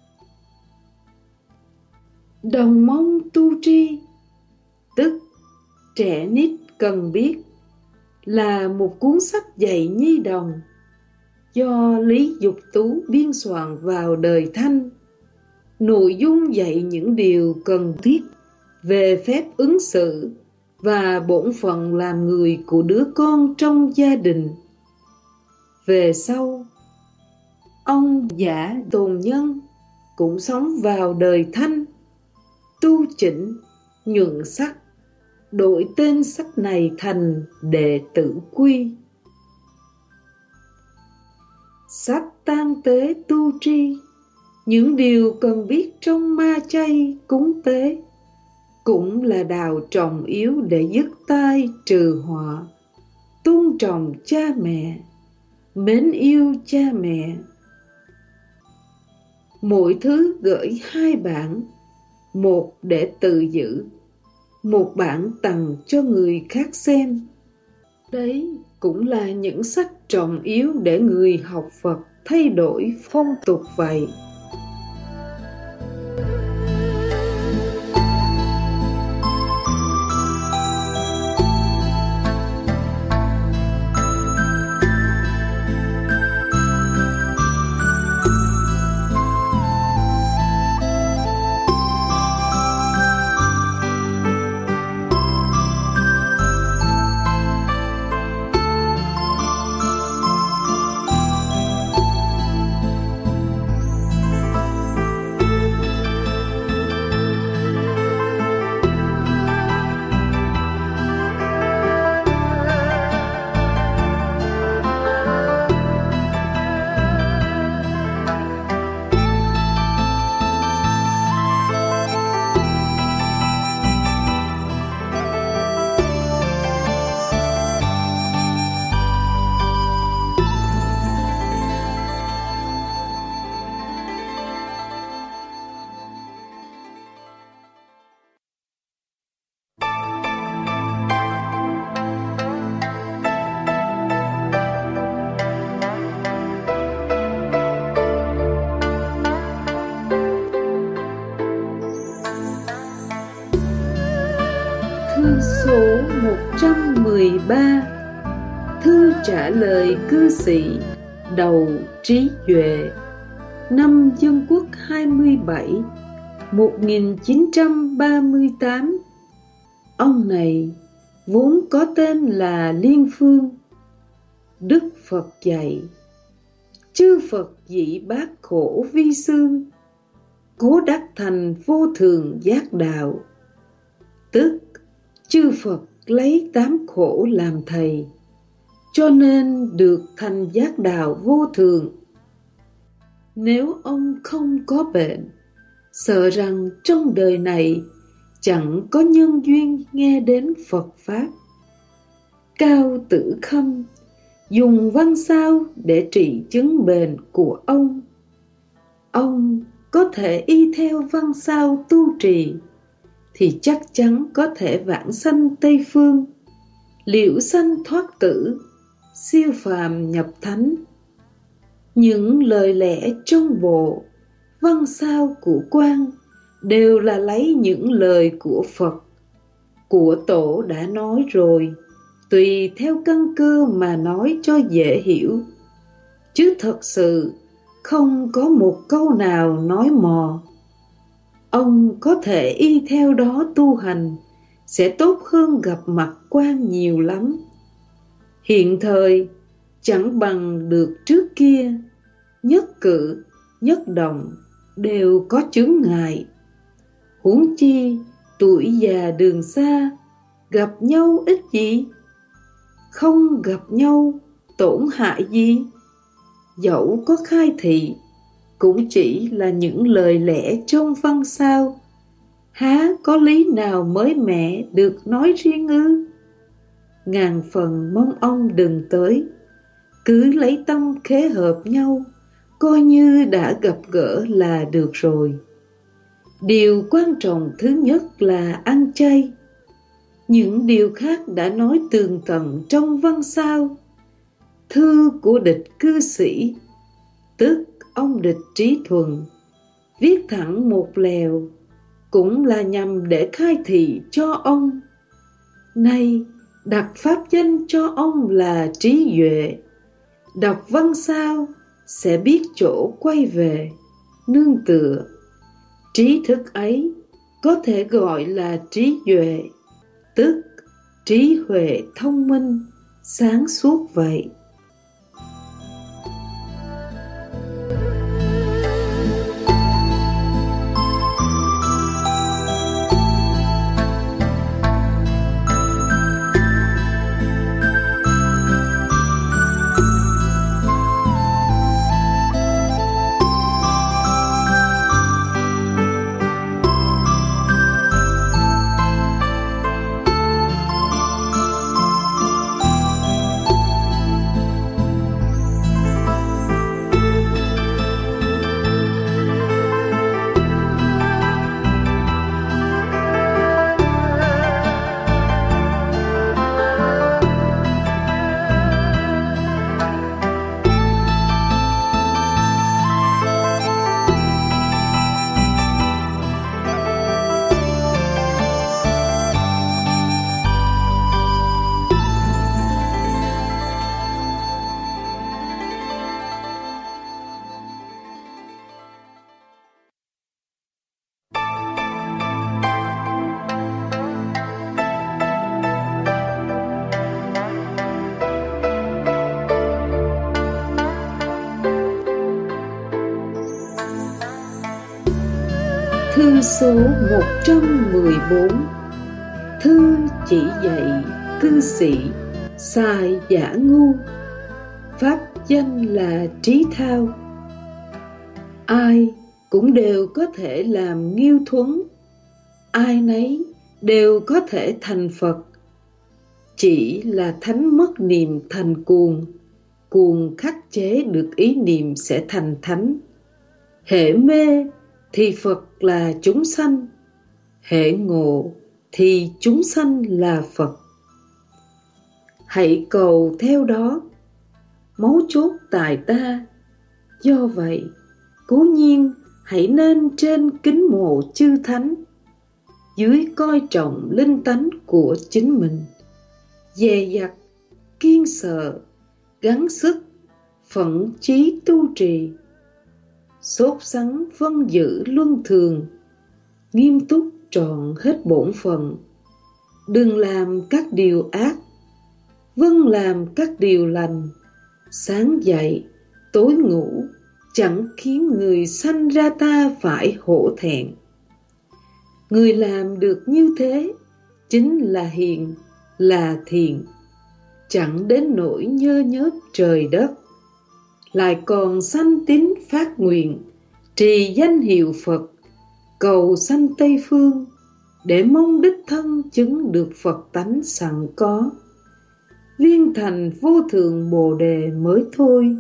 Đồng Mông Tu Tri, tức trẻ nít cần biết, là một cuốn sách dạy nhi đồng do Lý Dục Tú biên soạn vào đời Thanh. Nội dung dạy những điều cần thiết về phép ứng xử và bổn phận làm người của đứa con trong gia đình. Về sau, ông Giả Tồn Nhân cũng sống vào đời Thanh, tu chỉnh, nhuận sắc, đổi tên sách này thành Đệ Tử Quy. Sách Tang Tế Tu Tri, những điều cần biết trong ma chay cúng tế, cũng là đạo trọng yếu để dứt tai trừ họa, tôn trọng cha mẹ, mến yêu cha mẹ, mỗi thứ gửi hai bản, một để tự giữ, một bản tặng cho người khác xem. Đấy cũng là những sách trọng yếu để người học Phật thay đổi phong tục vậy. Thư số một trăm mười ba. Thư trả lời cư sĩ Đầu Trí Duệ, năm Dân Quốc hai mươi bảy, một nghìn chín trăm ba mươi tám. Ông này vốn có tên là Liên Phương. Đức Phật dạy: chư Phật dĩ bát khổ vi sư, cố đắc thành vô thường giác đạo. Tức chư Phật lấy tám khổ làm thầy, cho nên được thành giác đạo vô thường. Nếu ông không có bệnh, sợ rằng trong đời này chẳng có nhân duyên nghe đến Phật Pháp, Cao Tử Khâm dùng văn sao để trị chứng bệnh của ông. Ông có thể y theo văn sao tu trì, thì chắc chắn có thể vãng sanh Tây Phương, liễu sanh thoát tử, siêu phàm nhập thánh. Những lời lẽ trong bộ văn sao của Quan đều là lấy những lời của Phật, của Tổ đã nói rồi, tùy theo căn cơ mà nói cho dễ hiểu, chứ thật sự không có một câu nào nói mò. Ông có thể y theo đó tu hành, sẽ tốt hơn gặp mặt Quan nhiều lắm. Hiện thời chẳng bằng được trước kia, nhất cử, nhất động đều có chướng ngại. Huống chi tuổi già đường xa, gặp nhau ích gì? Không gặp nhau tổn hại gì? Dẫu có khai thị, cũng chỉ là những lời lẽ trong văn sao, há có lý nào mới mẻ được nói riêng ư? Ngàn phần mong ông đừng tới, cứ lấy tâm khế hợp nhau, coi như đã gặp gỡ là được rồi. Điều quan trọng thứ nhất là ăn chay. Những điều khác đã nói tường tận trong văn sao. Thư của Địch cư sĩ, tức ông Địch Trí Thuần, viết thẳng một lèo, cũng là nhằm để khai thị cho ông. Nay đặt pháp danh cho ông là Trí Duệ. Đọc văn sao sẽ biết chỗ quay về, nương tựa. Trí thức ấy có thể gọi là trí duệ, tức trí huệ thông minh, sáng suốt vậy. Thư số một trăm mười bốn. Thư chỉ dạy cư sĩ xài giả ngu, pháp danh là trí thao. Ai cũng đều có thể làm nghiêu thuấn, ai nấy đều có thể thành Phật. Chỉ là thánh mất niệm thành cuồng, cuồng khắc chế được ý niệm sẽ thành thánh. Hễ mê thì Phật là chúng sanh, hễ ngộ thì chúng sanh là Phật. Hãy cầu theo đó, mấu chốt tại ta. Do vậy, cố nhiên hãy nên trên kính mộ chư thánh, dưới coi trọng linh tánh của chính mình, dè dặt, kiên sợ, gắng sức, phẫn chí tu trì, sốt sắng vâng giữ luân thường, nghiêm túc trọn hết bổn phận. Đừng làm các điều ác, vâng làm các điều lành. Sáng dậy, tối ngủ, chẳng khiến người sanh ra ta phải hổ thẹn. Người làm được như thế chính là hiền, là thiện, chẳng đến nỗi nhơ nhớp trời đất. Lại còn sanh tín phát nguyện, trì danh hiệu Phật, cầu sanh Tây Phương, để mong đích thân chứng được Phật tánh sẵn có, viên thành vô thượng Bồ Đề mới thôi.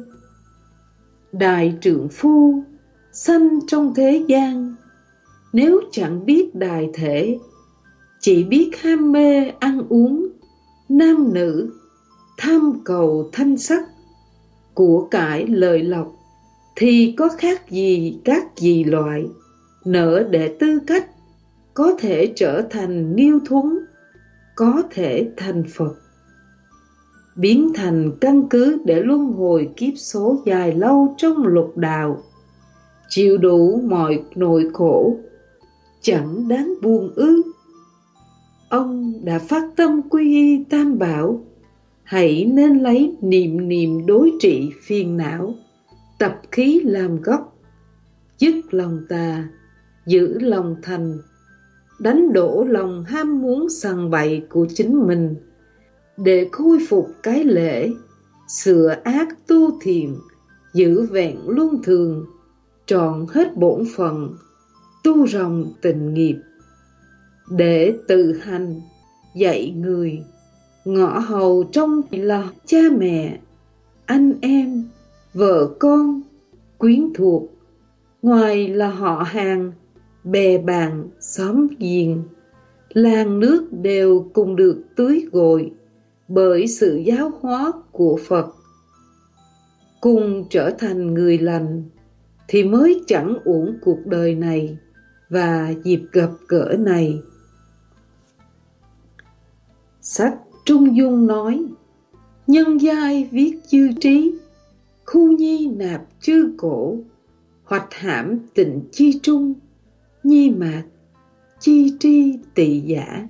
Đại trượng phu sanh trong thế gian, nếu chẳng biết đại thể, chỉ biết ham mê ăn uống, nam nữ, tham cầu thanh sắc, của cải lợi lộc, thì có khác gì các dị loại, nỡ để tư cách, có thể trở thành nghiêu thuấn, có thể thành Phật, biến thành căn cứ để luân hồi kiếp số dài lâu trong lục đạo, chịu đủ mọi nỗi khổ, chẳng đáng buồn ư. Ông đã phát tâm quy y Tam Bảo, hãy nên lấy niệm niệm đối trị phiền não, tập khí làm gốc, dứt lòng tà, giữ lòng thành, đánh đổ lòng ham muốn sằng bậy của chính mình, để khôi phục cái lễ, sửa ác tu thiện, giữ vẹn luân thường, trọn hết bổn phận, tu ròng tình nghiệp, để tự hành dạy người, ngõ hầu trong là cha mẹ, anh em, vợ con, quyến thuộc, ngoài là họ hàng, bè bạn, xóm giềng, làng nước đều cùng được tưới gội bởi sự giáo hóa của Phật. Cùng trở thành người lành thì mới chẳng uổng cuộc đời này và dịp gặp gỡ này. Sách Trung Dung nói: nhân giai viết chư trí, khu nhi nạp chư cổ, hoạch hãm tịnh chi trung, nhi mạc chi tri tỳ giả.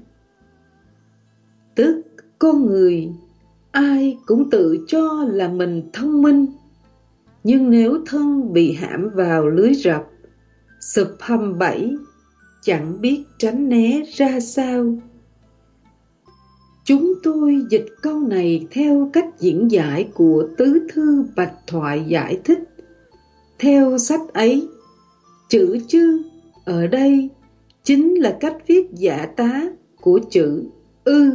Tức con người ai cũng tự cho là mình thông minh, nhưng nếu thân bị hãm vào lưới rập, sụp hầm bẫy, chẳng biết tránh né ra sao. Chúng tôi dịch câu này theo cách diễn giải của Tứ Thư Bạch Thoại giải thích. Theo sách ấy, chữ chư ở đây chính là cách viết giả tá của chữ ư.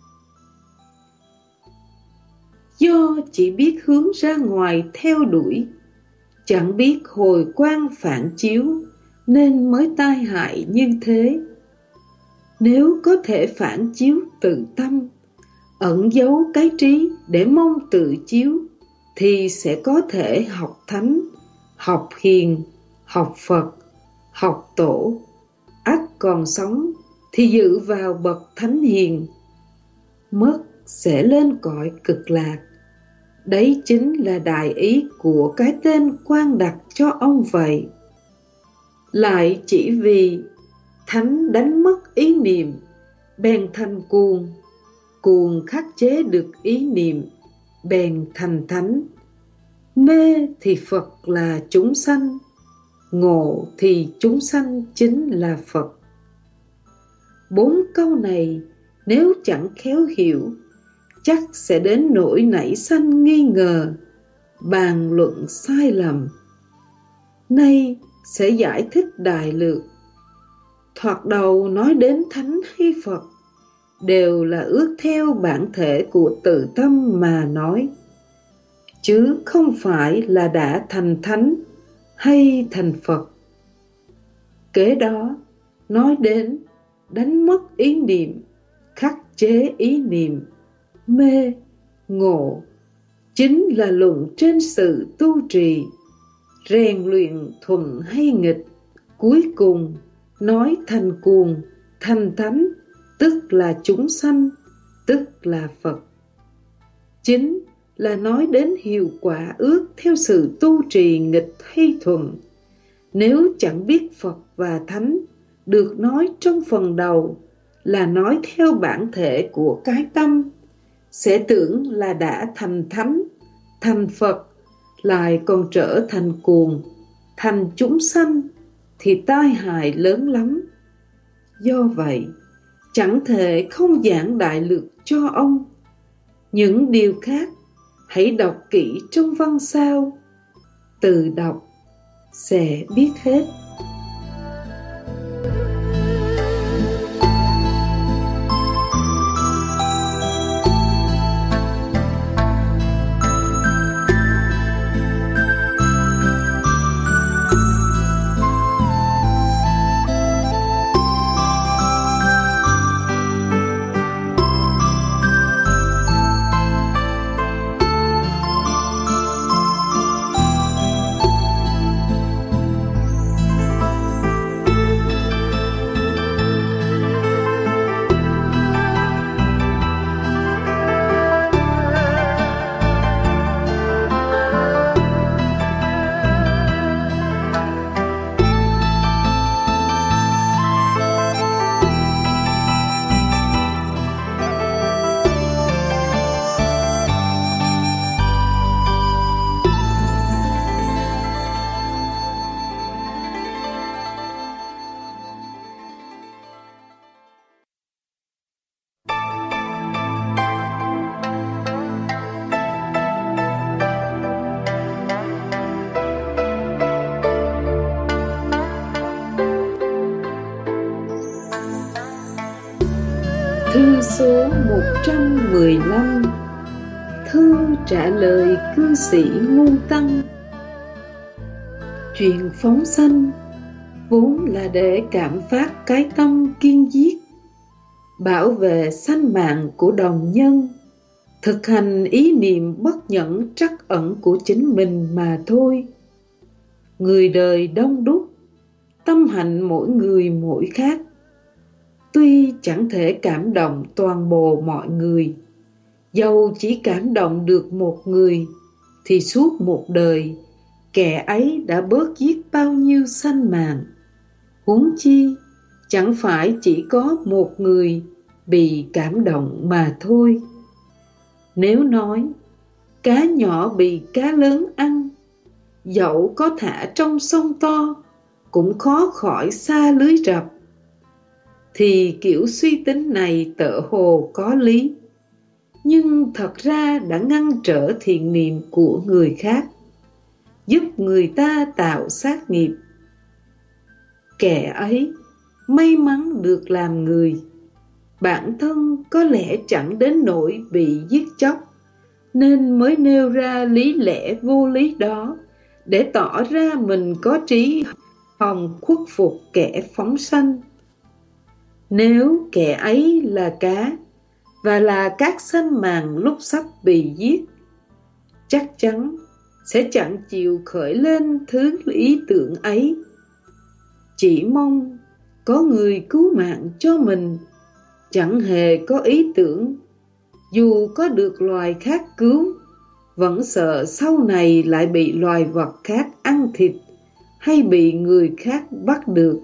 Do chỉ biết hướng ra ngoài theo đuổi, chẳng biết hồi quang phản chiếu, nên mới tai hại như thế. Nếu có thể phản chiếu tự tâm, ẩn giấu cái trí để mong tự chiếu, thì sẽ có thể học thánh, học hiền, học Phật, học tổ. Ắt còn sống thì dự vào bậc thánh hiền, mất sẽ lên cõi cực lạc. Đấy chính là đại ý của cái tên quan đặt cho ông vậy. Lại chỉ vì thánh đánh mất ý niệm, bèn thành cuồng, cuồng khắc chế được ý niệm, bèn thành thánh. Mê thì Phật là chúng sanh, ngộ thì chúng sanh chính là Phật. Bốn câu này nếu chẳng khéo hiểu, chắc sẽ đến nỗi nảy sanh nghi ngờ, bàn luận sai lầm. Nay sẽ giải thích đại lược. Thoạt đầu nói đến Thánh hay Phật, đều là ước theo bản thể của tự tâm mà nói, chứ không phải là đã thành Thánh hay thành Phật. Kế đó nói đến đánh mất ý niệm, khắc chế ý niệm, mê, ngộ, chính là luận trên sự tu trì, rèn luyện thuận hay nghịch. Cuối cùng nói thành cuồng, thành thánh, tức là chúng sanh, tức là Phật. Chính là nói đến hiệu quả ước theo sự tu trì nghịch hay thuận. Nếu chẳng biết Phật và Thánh được nói trong phần đầu là nói theo bản thể của cái tâm, sẽ tưởng là đã thành Thánh, thành Phật, lại còn trở thành cuồng, thành chúng sanh, thì tai hại lớn lắm. Do vậy, chẳng thể không giảng đại lược cho ông. Những điều khác hãy đọc kỹ trong văn sao, tự đọc sẽ biết hết. Thư số một trăm mười lăm. Thư trả lời cư sĩ Ngôn Tăng. Chuyện phóng sanh vốn là để cảm phát cái tâm kiên giết, bảo vệ sanh mạng của đồng nhân, thực hành ý niệm bất nhẫn trắc ẩn của chính mình mà thôi. Người đời đông đúc, tâm hạnh mỗi người mỗi khác. Tuy chẳng thể cảm động toàn bộ mọi người, dầu chỉ cảm động được một người, thì suốt một đời, kẻ ấy đã bớt giết bao nhiêu sanh mạng. Huống chi, chẳng phải chỉ có một người bị cảm động mà thôi. Nếu nói, cá nhỏ bị cá lớn ăn, dẫu có thả trong sông to, cũng khó khỏi xa lưới rập, thì kiểu suy tính này tựa hồ có lý, nhưng thật ra đã ngăn trở thiện niệm của người khác, giúp người ta tạo sát nghiệp. Kẻ ấy may mắn được làm người, bản thân có lẽ chẳng đến nỗi bị giết chóc, nên mới nêu ra lý lẽ vô lý đó, để tỏ ra mình có trí hòng khuất phục kẻ phóng sanh. Nếu kẻ ấy là cá, và là các sanh mạng lúc sắp bị giết, chắc chắn sẽ chẳng chịu khởi lên thứ ý tưởng ấy. Chỉ mong có người cứu mạng cho mình, chẳng hề có ý tưởng dù có được loài khác cứu, vẫn sợ sau này lại bị loài vật khác ăn thịt, hay bị người khác bắt được.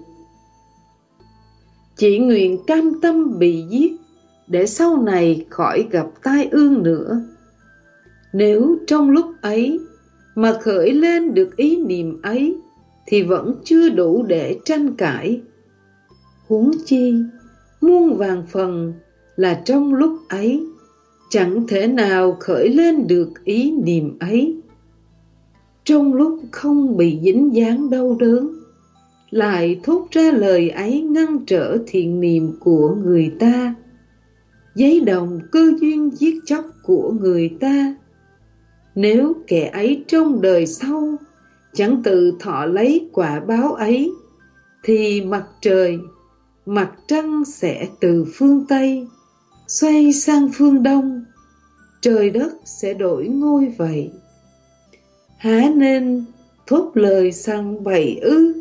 Chỉ nguyện cam tâm bị giết, để sau này khỏi gặp tai ương nữa. Nếu trong lúc ấy mà khởi lên được ý niệm ấy, thì vẫn chưa đủ để tranh cãi. Huống chi muôn vàn phần là trong lúc ấy chẳng thể nào khởi lên được ý niệm ấy. Trong lúc không bị dính dáng đau đớn, lại thốt ra lời ấy ngăn trở thiện niệm của người ta, giấy đồng cơ duyên giết chóc của người ta. Nếu kẻ ấy trong đời sau chẳng tự thọ lấy quả báo ấy, thì mặt trời, mặt trăng sẽ từ phương Tây xoay sang phương Đông, trời đất sẽ đổi ngôi vậy. Há nên thốt lời sằng bậy ư?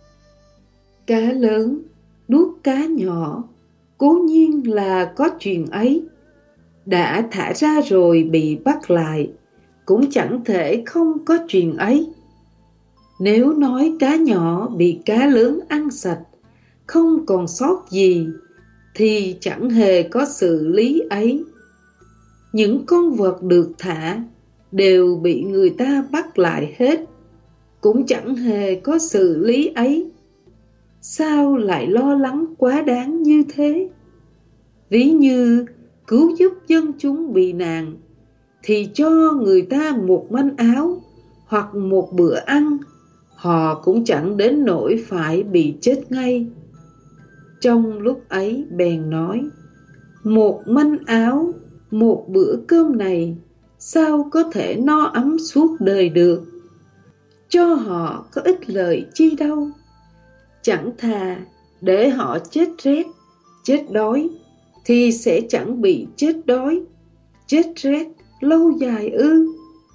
Cá lớn nuốt cá nhỏ, cố nhiên là có chuyện ấy. Đã thả ra rồi bị bắt lại, cũng chẳng thể không có chuyện ấy. Nếu nói cá nhỏ bị cá lớn ăn sạch, không còn sót gì, thì chẳng hề có sự lý ấy. Những con vật được thả đều bị người ta bắt lại hết, cũng chẳng hề có sự lý ấy. Sao lại lo lắng quá đáng như thế? Ví như cứu giúp dân chúng bị nạn, thì cho người ta một manh áo hoặc một bữa ăn, họ cũng chẳng đến nỗi phải bị chết ngay. Trong lúc ấy bèn nói, một manh áo, một bữa cơm này sao có thể no ấm suốt đời được? Cho họ có ích lợi chi đâu. Chẳng thà để họ chết rét, chết đói, thì sẽ chẳng bị chết đói, chết rét lâu dài ư?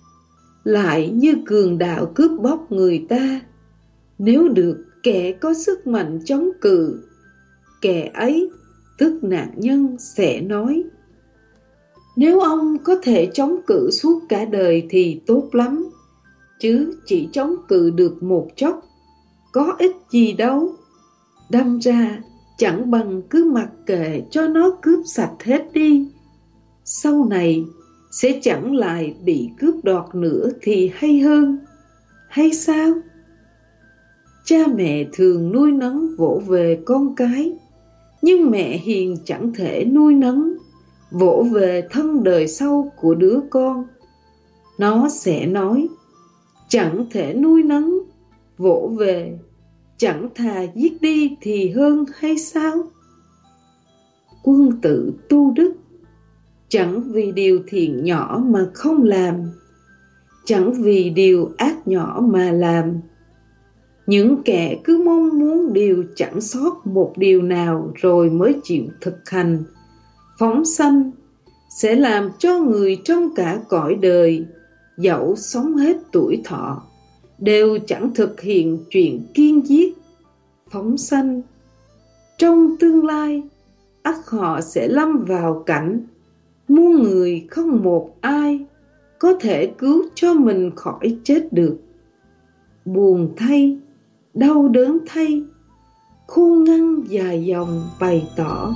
Lại như cường đạo cướp bóc người ta, nếu được kẻ có sức mạnh chống cự, kẻ ấy, tức nạn nhân, sẽ nói, nếu ông có thể chống cự suốt cả đời thì tốt lắm, chứ chỉ chống cự được một chốc, có ích gì đâu. Đâm ra chẳng bằng cứ mặc kệ cho nó cướp sạch hết đi. Sau này sẽ chẳng lại bị cướp đoạt nữa thì hay hơn, hay sao? Cha mẹ thường nuôi nấng vỗ về con cái, nhưng mẹ hiền chẳng thể nuôi nấng vỗ về thân đời sau của đứa con. Nó sẽ nói, chẳng thể nuôi nấng vỗ về, chẳng thà giết đi thì hơn hay sao? Quân tử tu đức, chẳng vì điều thiện nhỏ mà không làm, chẳng vì điều ác nhỏ mà làm. Những kẻ cứ mong muốn điều chẳng sót một điều nào rồi mới chịu thực hành, phóng sanh, sẽ làm cho người trong cả cõi đời, dẫu sống hết tuổi thọ, đều chẳng thực hiện chuyện kiên giết, phóng sanh. Trong tương lai, ắt họ sẽ lâm vào cảnh muôn người không một ai có thể cứu cho mình khỏi chết được. Buồn thay, đau đớn thay, khôn ngăn dài dòng bày tỏ.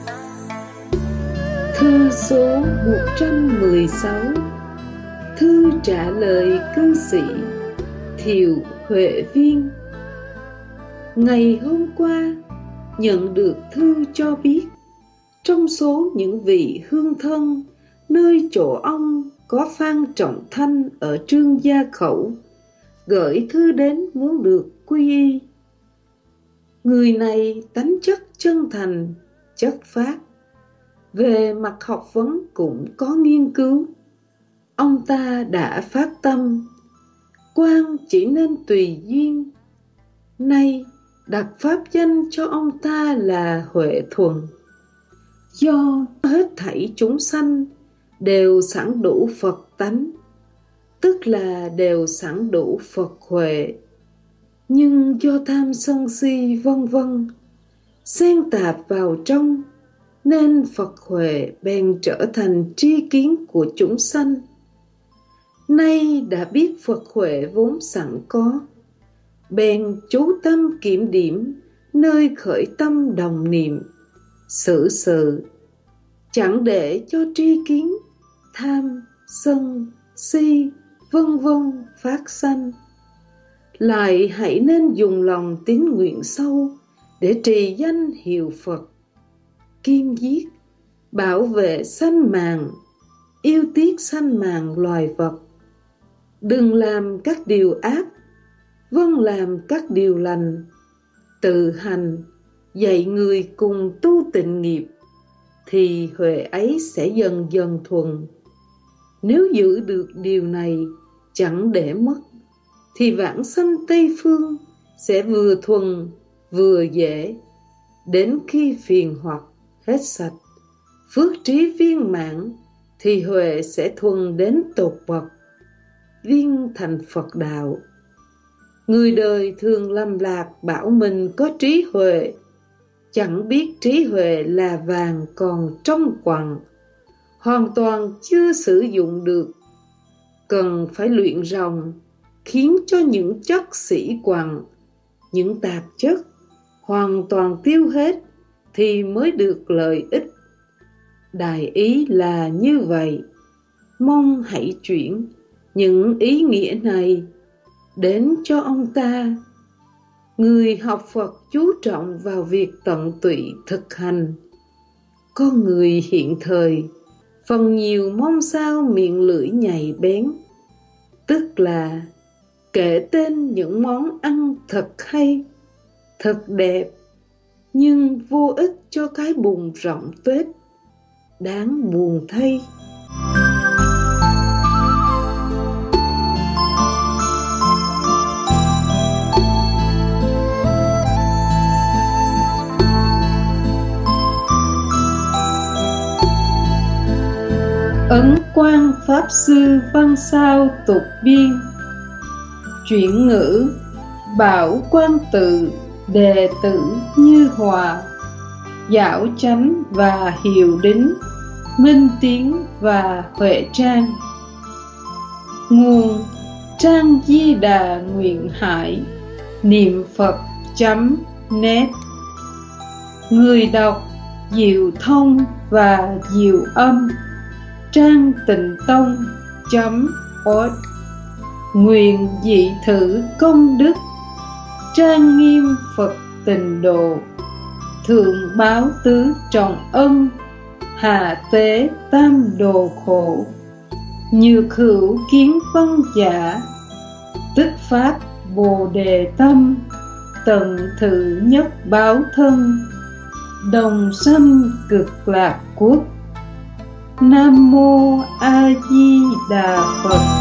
Thư số một trăm mười sáu. Thư trả lời cư sĩ Thiệu Huệ Viên. Ngày hôm qua nhận được thư cho biết, trong số những vị hương thân nơi chỗ ông có Phan Trọng Thanh ở Trương Gia Khẩu gửi thư đến muốn được quy y. Người này tánh chất chân thành, chất phác, về mặt học vấn cũng có nghiên cứu. Ông ta đã phát tâm, quan chỉ nên tùy duyên. Nay đặt pháp danh cho ông ta là Huệ Thuần, do hết thảy chúng sanh đều sẵn đủ Phật tánh, tức là đều sẵn đủ Phật huệ, nhưng do tham sân si vân vân xen tạp vào trong, nên Phật huệ bèn trở thành tri kiến của chúng sanh. Nay đã biết Phật huệ vốn sẵn có, bèn chú tâm kiểm điểm nơi khởi tâm đồng niệm, xử sự, chẳng để cho tri kiến tham, sân, si, vân vân phát sanh. Lại hãy nên dùng lòng tín nguyện sâu để trì danh hiệu Phật, kiên giết, bảo vệ sanh mạng, yêu tiếc sanh mạng loài vật. Đừng làm các điều ác, vâng làm các điều lành, tự hành, dạy người cùng tu tịnh nghiệp, thì huệ ấy sẽ dần dần thuần. Nếu giữ được điều này chẳng để mất, thì vãng sanh Tây Phương sẽ vừa thuần vừa dễ. Đến khi phiền hoặc hết sạch, phước trí viên mãn, thì huệ sẽ thuần đến tột bậc, viên thành Phật đạo. Người đời thường lầm lạc bảo mình có trí huệ, chẳng biết trí huệ là vàng còn trong quặng, hoàn toàn chưa sử dụng được. Cần phải luyện ròng, khiến cho những chất sĩ quặng, những tạp chất hoàn toàn tiêu hết, thì mới được lợi ích. Đại ý là như vậy. Mong hãy chuyển những ý nghĩa này đến cho ông ta. Người học Phật chú trọng vào việc tận tụy thực hành. Con người hiện thời phần nhiều mong sao miệng lưỡi nhạy bén, tức là kể tên những món ăn thật hay, thật đẹp, nhưng vô ích cho cái bụng rộng tuếch. Đáng buồn thay. Ấn Quang Pháp Sư Văn Sao Tục Biên. Chuyển ngữ: Bảo Quan Tự, đệ tử Như Hòa, Giảo Chánh và Hiệu Đính, Minh Tiến và Huệ Trang. Nguồn: Trang Di Đà Nguyện Hải, niệm phật chấm net. Người đọc: Diệu Thông và Diệu Âm, trang tịnh tông chấm org. Nguyện dị thử công đức, trang nghiêm Phật Tịnh Độ, thượng báo tứ trọng ân, hạ tế tam đồ khổ. Nhược hữu kiến văn giả, tức phát bồ đề tâm, tận thử nhất báo thân, đồng sanh cực lạc quốc. Nam Mô A Di Đà Phật.